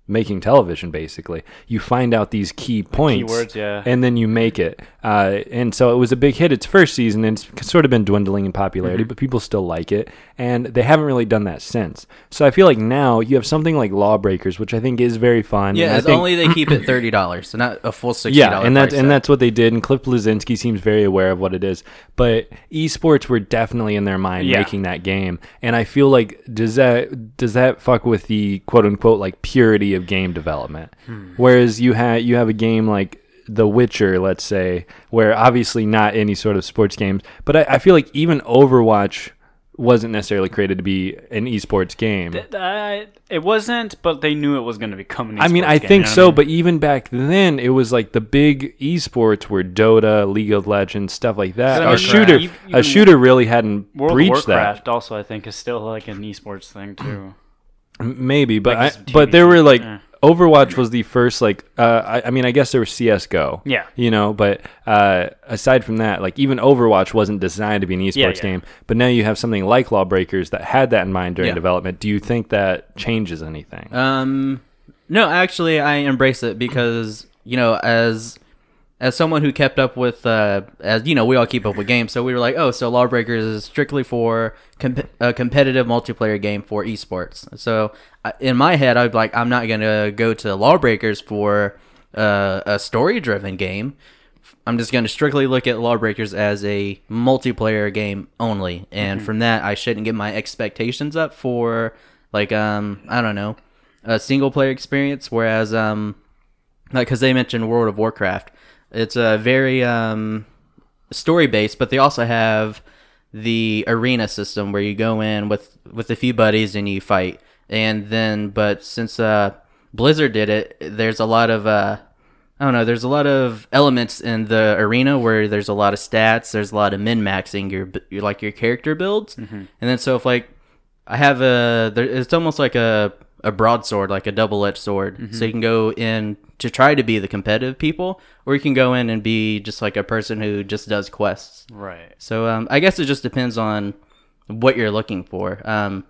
making television, basically. You find out these key points, keywords, yeah. and then you make it. Uh, and so it was a big hit its first season, and it's sort of been dwindling in popularity, mm-hmm. but people still like it, and they haven't really done that since. So I feel like now you have something like Lawbreakers, which I think is very fun. Yeah, and it's I think, only they keep it thirty dollars, so not a full sixty dollars. Yeah, and that's price and tag. that's what they did. And Cliff Bleszinski seems very aware of what it is. But esports were definitely in their mind Yeah. making that game, and I feel like does that does that fuck with the quote unquote like purity of game development? Hmm. Whereas you have you have a game like The Witcher, let's say, where obviously not any sort of sports games, but I, I feel like even Overwatch wasn't necessarily created to be an esports game. Th- I, it wasn't, but they knew it was going to become an esports I mean, I game, think you know so, what I mean? but even back then, it was like the big esports were Dota, League of Legends, stuff like that. I A mean, shooter, even- a shooter really hadn't World of breached Warcraft also, I think, is still like an esports thing too. that. M- Maybe, but Like I, this T V but there were like eh. Overwatch was the first like uh, I, I mean I guess there was C S G O. Yeah. You know, but uh, aside from that, like even Overwatch wasn't designed to be an esports Yeah, yeah. game. But now you have something like Lawbreakers that had that in mind during Yeah. development. Do you think that changes anything? Um, no, actually, I embrace it because you know, as as someone who kept up with, uh, as you know, we all keep up with games, so we were like, oh, so Lawbreakers is strictly for comp- a competitive multiplayer game for esports. So uh, in my head, I'd be like, I'm not gonna go to Lawbreakers for uh, a story-driven game. I'm just going to strictly look at Lawbreakers as a multiplayer game only, and mm-hmm. from that, I shouldn't get my expectations up for like um I don't know a single player experience. Whereas um like because they mentioned World of Warcraft, it's a very um story based, but they also have the arena system where you go in with with a few buddies and you fight, and then but since uh Blizzard did it, there's a lot of uh. I don't know, there's a lot of elements in the arena where there's a lot of stats, there's a lot of min-maxing your, your like your character builds. Mm-hmm. And then so if like I have a there, it's almost like a a broadsword, like a double-edged sword. Mm-hmm. So you can go in to try to be the competitive people, or you can go in and be just like a person who just does quests. Right. So um I guess it just depends on what you're looking for. Um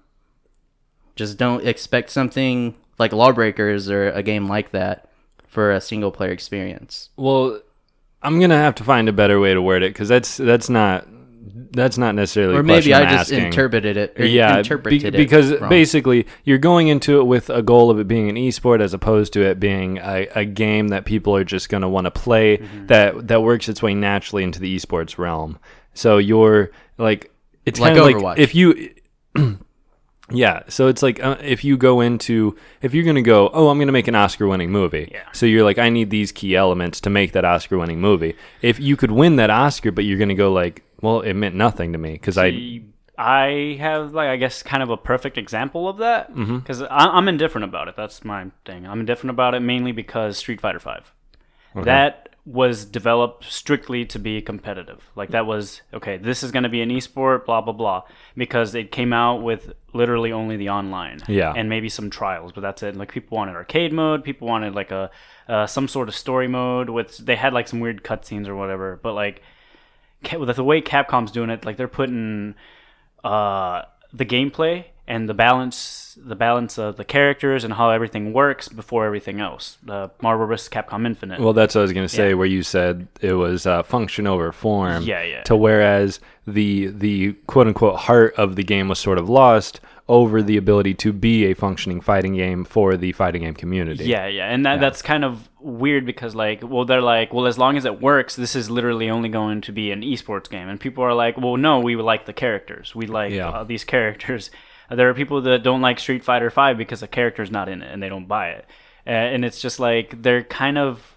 just don't expect something like Lawbreakers or a game like that for a single player experience. Well, I'm gonna have to find a better way to word it because that's that's not that's not necessarily. Or the maybe question I I'm just asking. interpreted it. Or yeah, interpreted be- because it wrong. basically you're going into it with a goal of it being an esport as opposed to it being a, a game that people are just gonna want to play mm-hmm. that that works its way naturally into the esports realm. So you're like it's like kind of Overwatch. like if you. Yeah, so it's like uh, if you go into if you're gonna go, oh, I'm gonna make an Oscar-winning movie. Yeah. So you're like, I need these key elements to make that Oscar-winning movie. If you could win that Oscar, but you're gonna go like, well, it meant nothing to me because I. I have like I guess kind of a perfect example of that because mm-hmm. I'm indifferent about it. That's my thing. I'm indifferent about it mainly because Street Fighter Five. Okay. That was developed strictly to be competitive. Like that was okay. This is going to be an esport, blah blah blah, because it came out with literally only the online, yeah, and maybe some trials, but that's it. Like people wanted arcade mode, people wanted like a uh, some sort of story mode with they had like some weird cutscenes or whatever. But like with the way Capcom's doing it, like they're putting uh, the gameplay and the balance, the balance of the characters and how everything works before everything else. The Marvel versus. Capcom Infinite. Well, that's what I was going to say. Yeah. Where you said it was uh, function over form. Yeah, yeah. To whereas the the quote unquote heart of the game was sort of lost over the ability to be a functioning fighting game for the fighting game community. Yeah, yeah, and that Yeah. that's kind of weird because like, well, they're like, well, as long as it works, this is literally only going to be an esports game, and people are like, well, no, we like the characters, we like Yeah. uh, these characters. There are people that don't like Street Fighter Five because the character's not in it and they don't buy it. Uh, and it's just like they're kind of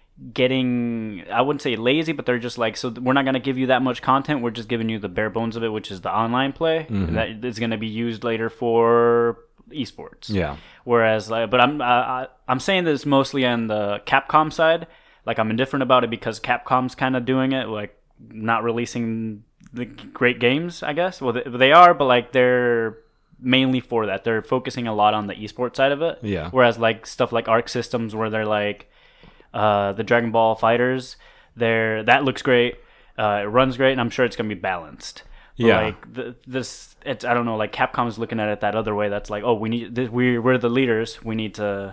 getting, I wouldn't say lazy, but they're just like, so we're not going to give you that much content. We're just giving you the bare bones of it, which is the online play Mm-hmm. that is going to be used later for esports. Yeah. Whereas, like, but I'm uh, I'm saying this mostly on the Capcom side. Like I'm indifferent about it because Capcom's kind of doing it, like not releasing the great games, I guess. Well, they, they are, but like they're mainly for that. They're focusing a lot on the esports side of it. Yeah. Whereas like stuff like Arc Systems, where they're like uh, the Dragon Ball Fighters, they're that looks great. Uh, it runs great, and I'm sure it's gonna be balanced. But Yeah. like the, this, it's I don't know. Like Capcom's looking at it that other way. That's like, oh, we need this, we're we're the leaders. We need to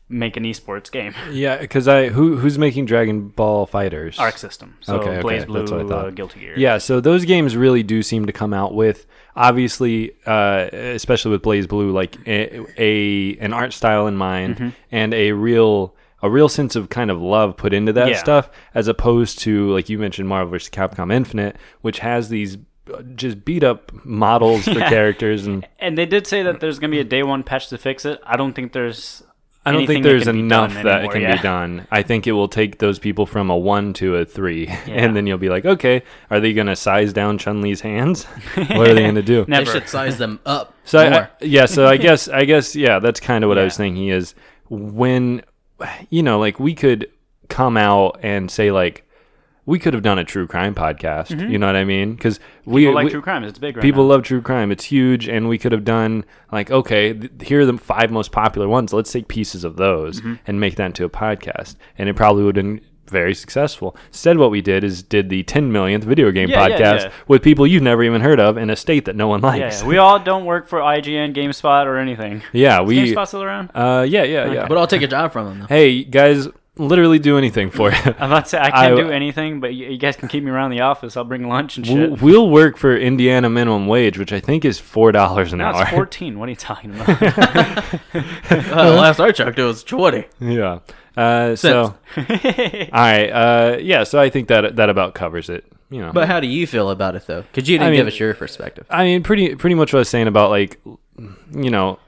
make an esports game. Yeah, because I who who's making Dragon Ball Fighters? Arc System. So Okay, okay, Blaze Blue, that's what I thought. uh, Guilty Gear. Yeah, so those games really do seem to come out with, obviously, uh, especially with Blaze Blue, like a, a an art style in mind Mm-hmm. and a real a real sense of kind of love put into that Yeah. stuff, as opposed to, like you mentioned, Marvel versus. Capcom Infinite, which has these uh, just beat up models for Yeah. characters, and And they did say that there's going to be a day one patch to fix it. I don't think there's I don't anything think that there's can be enough done that anymore, can yeah. be done. I think it will take those people from a one to a three, Yeah. and then you'll be like, okay, are they going to size down Chun-Li's hands? What are they going to do? Never. They should size them up. So I, more. I, yeah, so I guess I guess yeah, that's kind of what I was Yeah. thinking is when, you know, like we could come out and say like we could have done a true crime podcast. You know what I mean? Because we People like we- true crime. It's big right people now. love true crime. It's huge, and we could have done like, okay, th- here are the five most popular ones. Let's take pieces of those Mm-hmm. and make that into a podcast, and it probably would have been very successful. Instead, what we did is did the ten millionth video game Yeah, yeah, podcast yeah. with people you've never even heard of in a state that no one Yeah, likes. yeah. We all don't work for I G N, GameSpot, or anything. Yeah, Is we. GameSpot still around? Uh, yeah, yeah, yeah. But I'll take a job from them, though. Hey, guys, literally do anything for you. I'm about to say I can't I- do anything, but you, you guys can keep me around the office. I'll bring lunch and W- shit. We'll work for Indiana minimum wage, which I think is four dollars an No, hour. it's fourteen. What are you talking about? Uh, last I checked, it was twenty. Yeah. Uh, so, all right. Uh, yeah. So I think that that about covers it. You know. But how do you feel about it, though? Because you didn't I mean- give us your perspective. I mean, pretty pretty much what I was saying about like, you know,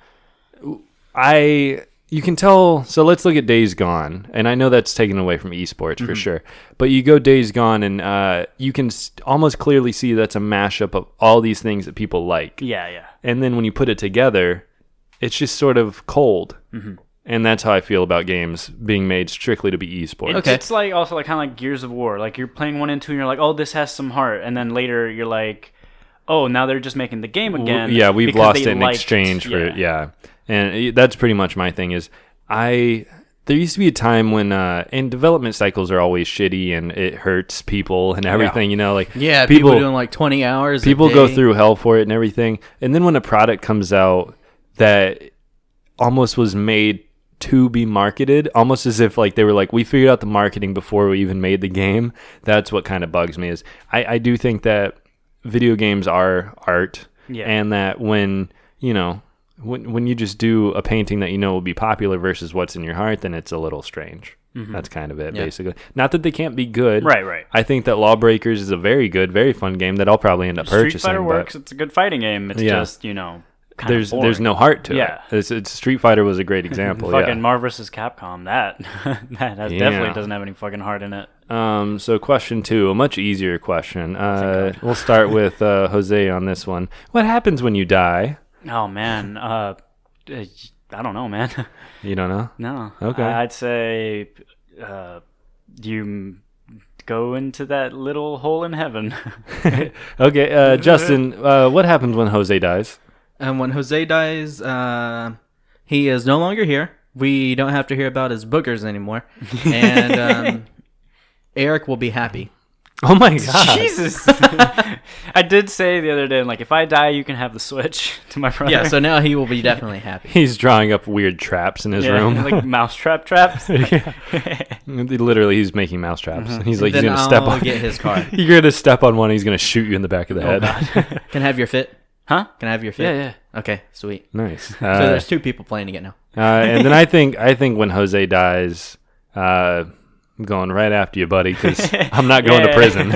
I you can tell. So let's look at Days Gone, and I know that's taken away from esports for sure. But you go Days Gone, and uh, you can s- almost clearly see that's a mashup of all these things that people like. yeah, yeah. And then when you put it together, it's just sort of cold. Mm-hmm. And that's how I feel about games being made strictly to be esports. It, Okay. It's like also like kind of like Gears of War. Like you're playing one and two, and you're like, oh, this has some heart, and then later you're like, oh, now they're just making the game again. yeah, we've because lost they it in liked- exchange for yeah. yeah. And it- that's pretty much my thing is I there used to be a time when uh and development cycles are always shitty and it hurts people and everything, you know, like Yeah, people, people doing like twenty hours. a people go day. through hell for it and everything. And then when a product comes out that almost was made to be marketed, almost as if like they were like, we figured out the marketing before we even made the game. That's what kind of bugs me is I, I do think that video games are art, Yeah. and that when, you know, when when you just do a painting that you know will be popular versus what's in your heart, then it's a little strange. That's kind of it, Yeah. basically. Not that they can't be good. Right, right. I think that Lawbreakers is a very good, very fun game that I'll probably end up Street purchasing. Fighter but works. It's a good fighting game. It's Yeah. just you know. Kind There's of there's no heart to Yeah. it. It's, it's Street Fighter was a great example. fucking yeah. Marvel versus Capcom. That that has Yeah. definitely doesn't have any fucking heart in it. Um. So question two, a much easier question. Uh, we'll start with uh, Jose on this one. What happens when you die? Oh man, uh, uh, I don't know, man. You don't know. No. Okay. I'd say, uh, you m- go into that little hole in heaven. Okay. Uh, Justin, uh, what happens when Jose dies? And when Jose dies, uh, he is no longer here. We don't have to hear about his boogers anymore. And um, Eric will be happy. Oh my god. Jesus. I did say the other day, like, if I die, you can have the Switch to my brother. Yeah, so now he will be definitely happy. He's drawing up weird traps in his Yeah, room. like mousetrap traps. Yeah. Literally, he's making mouse traps. He's like, then he's gonna I'll step on. get his car. You're gonna step on one. He's gonna shoot you in the back of the Oh, head. Can I have your fit? Huh? Can I have your fit? Yeah, yeah. Okay, sweet. Nice. So Uh, there's two people playing it now. uh, and then I think I think when Jose dies, uh, I'm going right after you, buddy, because I'm not going Yeah. to prison.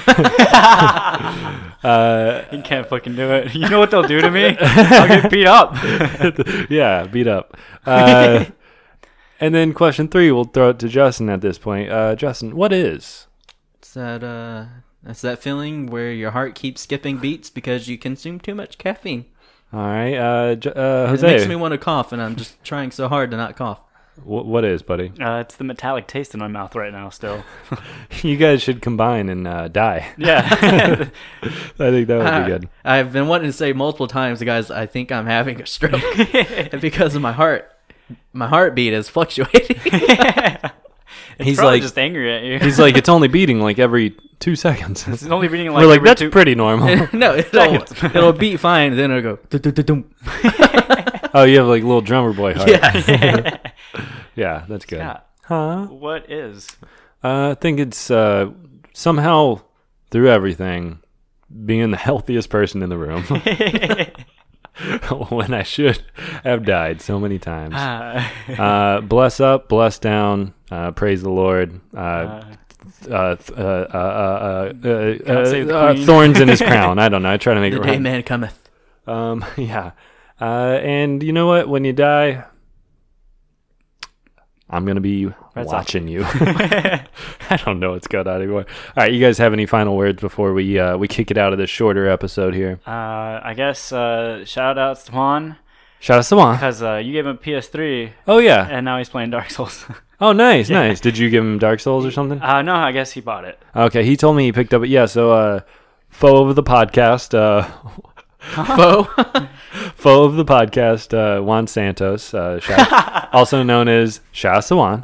uh, You can't fucking do it. You know what they'll do to me? I'll get beat up. yeah, beat up. Uh, and then question three, we'll throw it to Justin at this point. Uh, Justin, what is? It's that uh, that's that feeling where your heart keeps skipping beats because you consume too much caffeine. All right, uh, J- uh, It Jose. makes me want to cough, and I'm just trying so hard to not cough. wh- what is, buddy? Uh, it's the metallic taste in my mouth right now still. You guys should combine and uh, die. Yeah. I think that would be good. I've been wanting to say multiple times, guys, I think I'm having a stroke. And because of my heart, my heartbeat is fluctuating. It's He's probably like- just angry at you. He's like, it's only beating like every two seconds. It's only reading like We're like, every that's two- pretty normal. No, it'll, it'll beat fine, then it'll go. "Du-du-du-dum." Oh, you have like little drummer boy heart. Yeah. Yeah, that's good. Scott, Huh? what is? Uh, I think it's uh, somehow through everything being the healthiest person in the room when I should have died so many times. Uh, bless up, bless down, uh, praise the Lord. Uh, uh, uh, uh, uh, uh, uh, save the uh, queen. thorns in his crown. I don't know. I try to make The it day right. man cometh. Um, yeah. Uh, and you know what? When you die, I'm going to be That's watching you. I don't know what's going on anymore. All right. You guys have any final words before we, uh, we kick it out of this shorter episode here? Uh, I guess uh, shout outs to Juan Shout out to Juan. because uh, you gave him a P S three Oh, yeah. and now he's playing Dark Souls. Oh, nice, nice. Did you give him Dark Souls or something? uh, no, I guess he bought it. Okay. He told me he picked up it. Yeah. So, uh, foe of the podcast, uh, Foe. foe of the podcast, uh, Juan Santos, uh, shout, also known as Shasta Juan.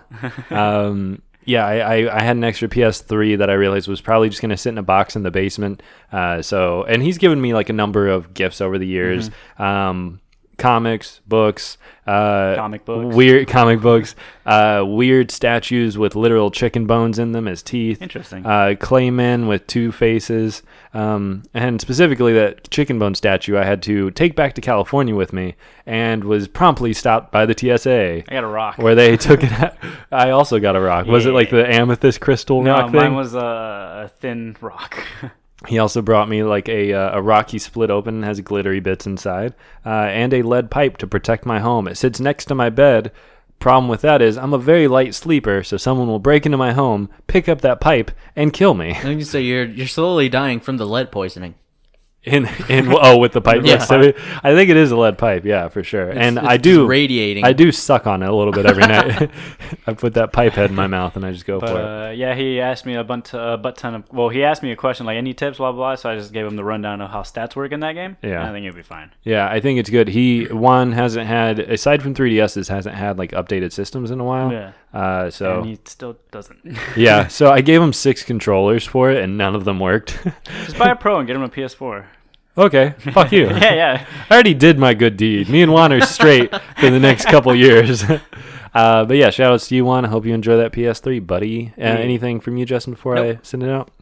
Um, yeah, I, I, I had an extra P S three that I realized was probably just going to sit in a box in the basement. Uh, so, and he's given me like a number of gifts over the years. Mm-hmm. Um, comics, books, uh, Comic books. weird comic books, uh, weird statues with literal chicken bones in them as teeth. Interesting. Uh, clay men with two faces, um, and specifically that chicken bone statue I had to take back to California with me, and was promptly stopped by the T S A. I got a rock. Where they took it out. I also got a rock. Was it like the amethyst crystal no, rock mine thing? was uh, a thin rock. He also brought me like a uh, a rock he split open, has glittery bits inside, uh, and a lead pipe to protect my home. It sits next to my bed. Problem with that is I'm a very light sleeper, so someone will break into my home, pick up that pipe, and kill me. And you say you're you're slowly dying from the lead poisoning. In in oh, with the pipe Yeah. next to me. I think it is a lead pipe, yeah, for sure. It's- and it's I do radiating. I do suck on it a little bit every night. I put that pipe head in my mouth and I just go But for it. uh, yeah, he asked me a bunch, a butt ton of. Well, he asked me a question like any tips, blah blah. blah so I just gave him the rundown of how stats work in that game. Yeah. and I think he'll be fine. Yeah, I think it's good. He one hasn't had aside from three D S's hasn't had like updated systems in a while. Yeah, Uh, so and he still doesn't. yeah, so I gave him six controllers for it, and none of them worked. Just buy a Pro and get him a P S four. Okay, fuck you. yeah, yeah. I already did my good deed. Me and Juan are straight for the next couple years. Uh, but yeah, shout outs to you, Juan. I hope you enjoy that P S three, buddy. Uh, Yeah. Anything from you, Justin, before Nope. I send it out?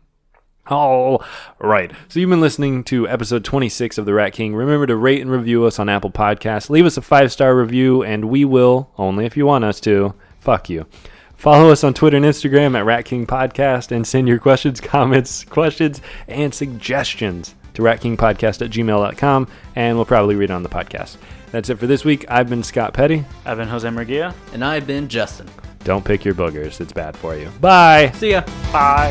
Oh, right. So you've been listening to episode twenty-six of The Rat King. Remember to rate and review us on Apple Podcasts. Leave us a five-star review, and we will, only if you want us to, fuck you. Follow us on Twitter and Instagram at Rat King Podcast, and send your questions, comments, questions, and suggestions to ratkingpodcast at gmail dot com, and we'll probably read it on the podcast. That's it for this week. I've been Scott Petty. I've been Jose Murguia. And I've been Justin. Don't pick your boogers. It's bad for you. Bye. See ya. Bye.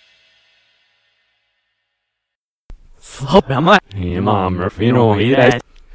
Imam Rafino, he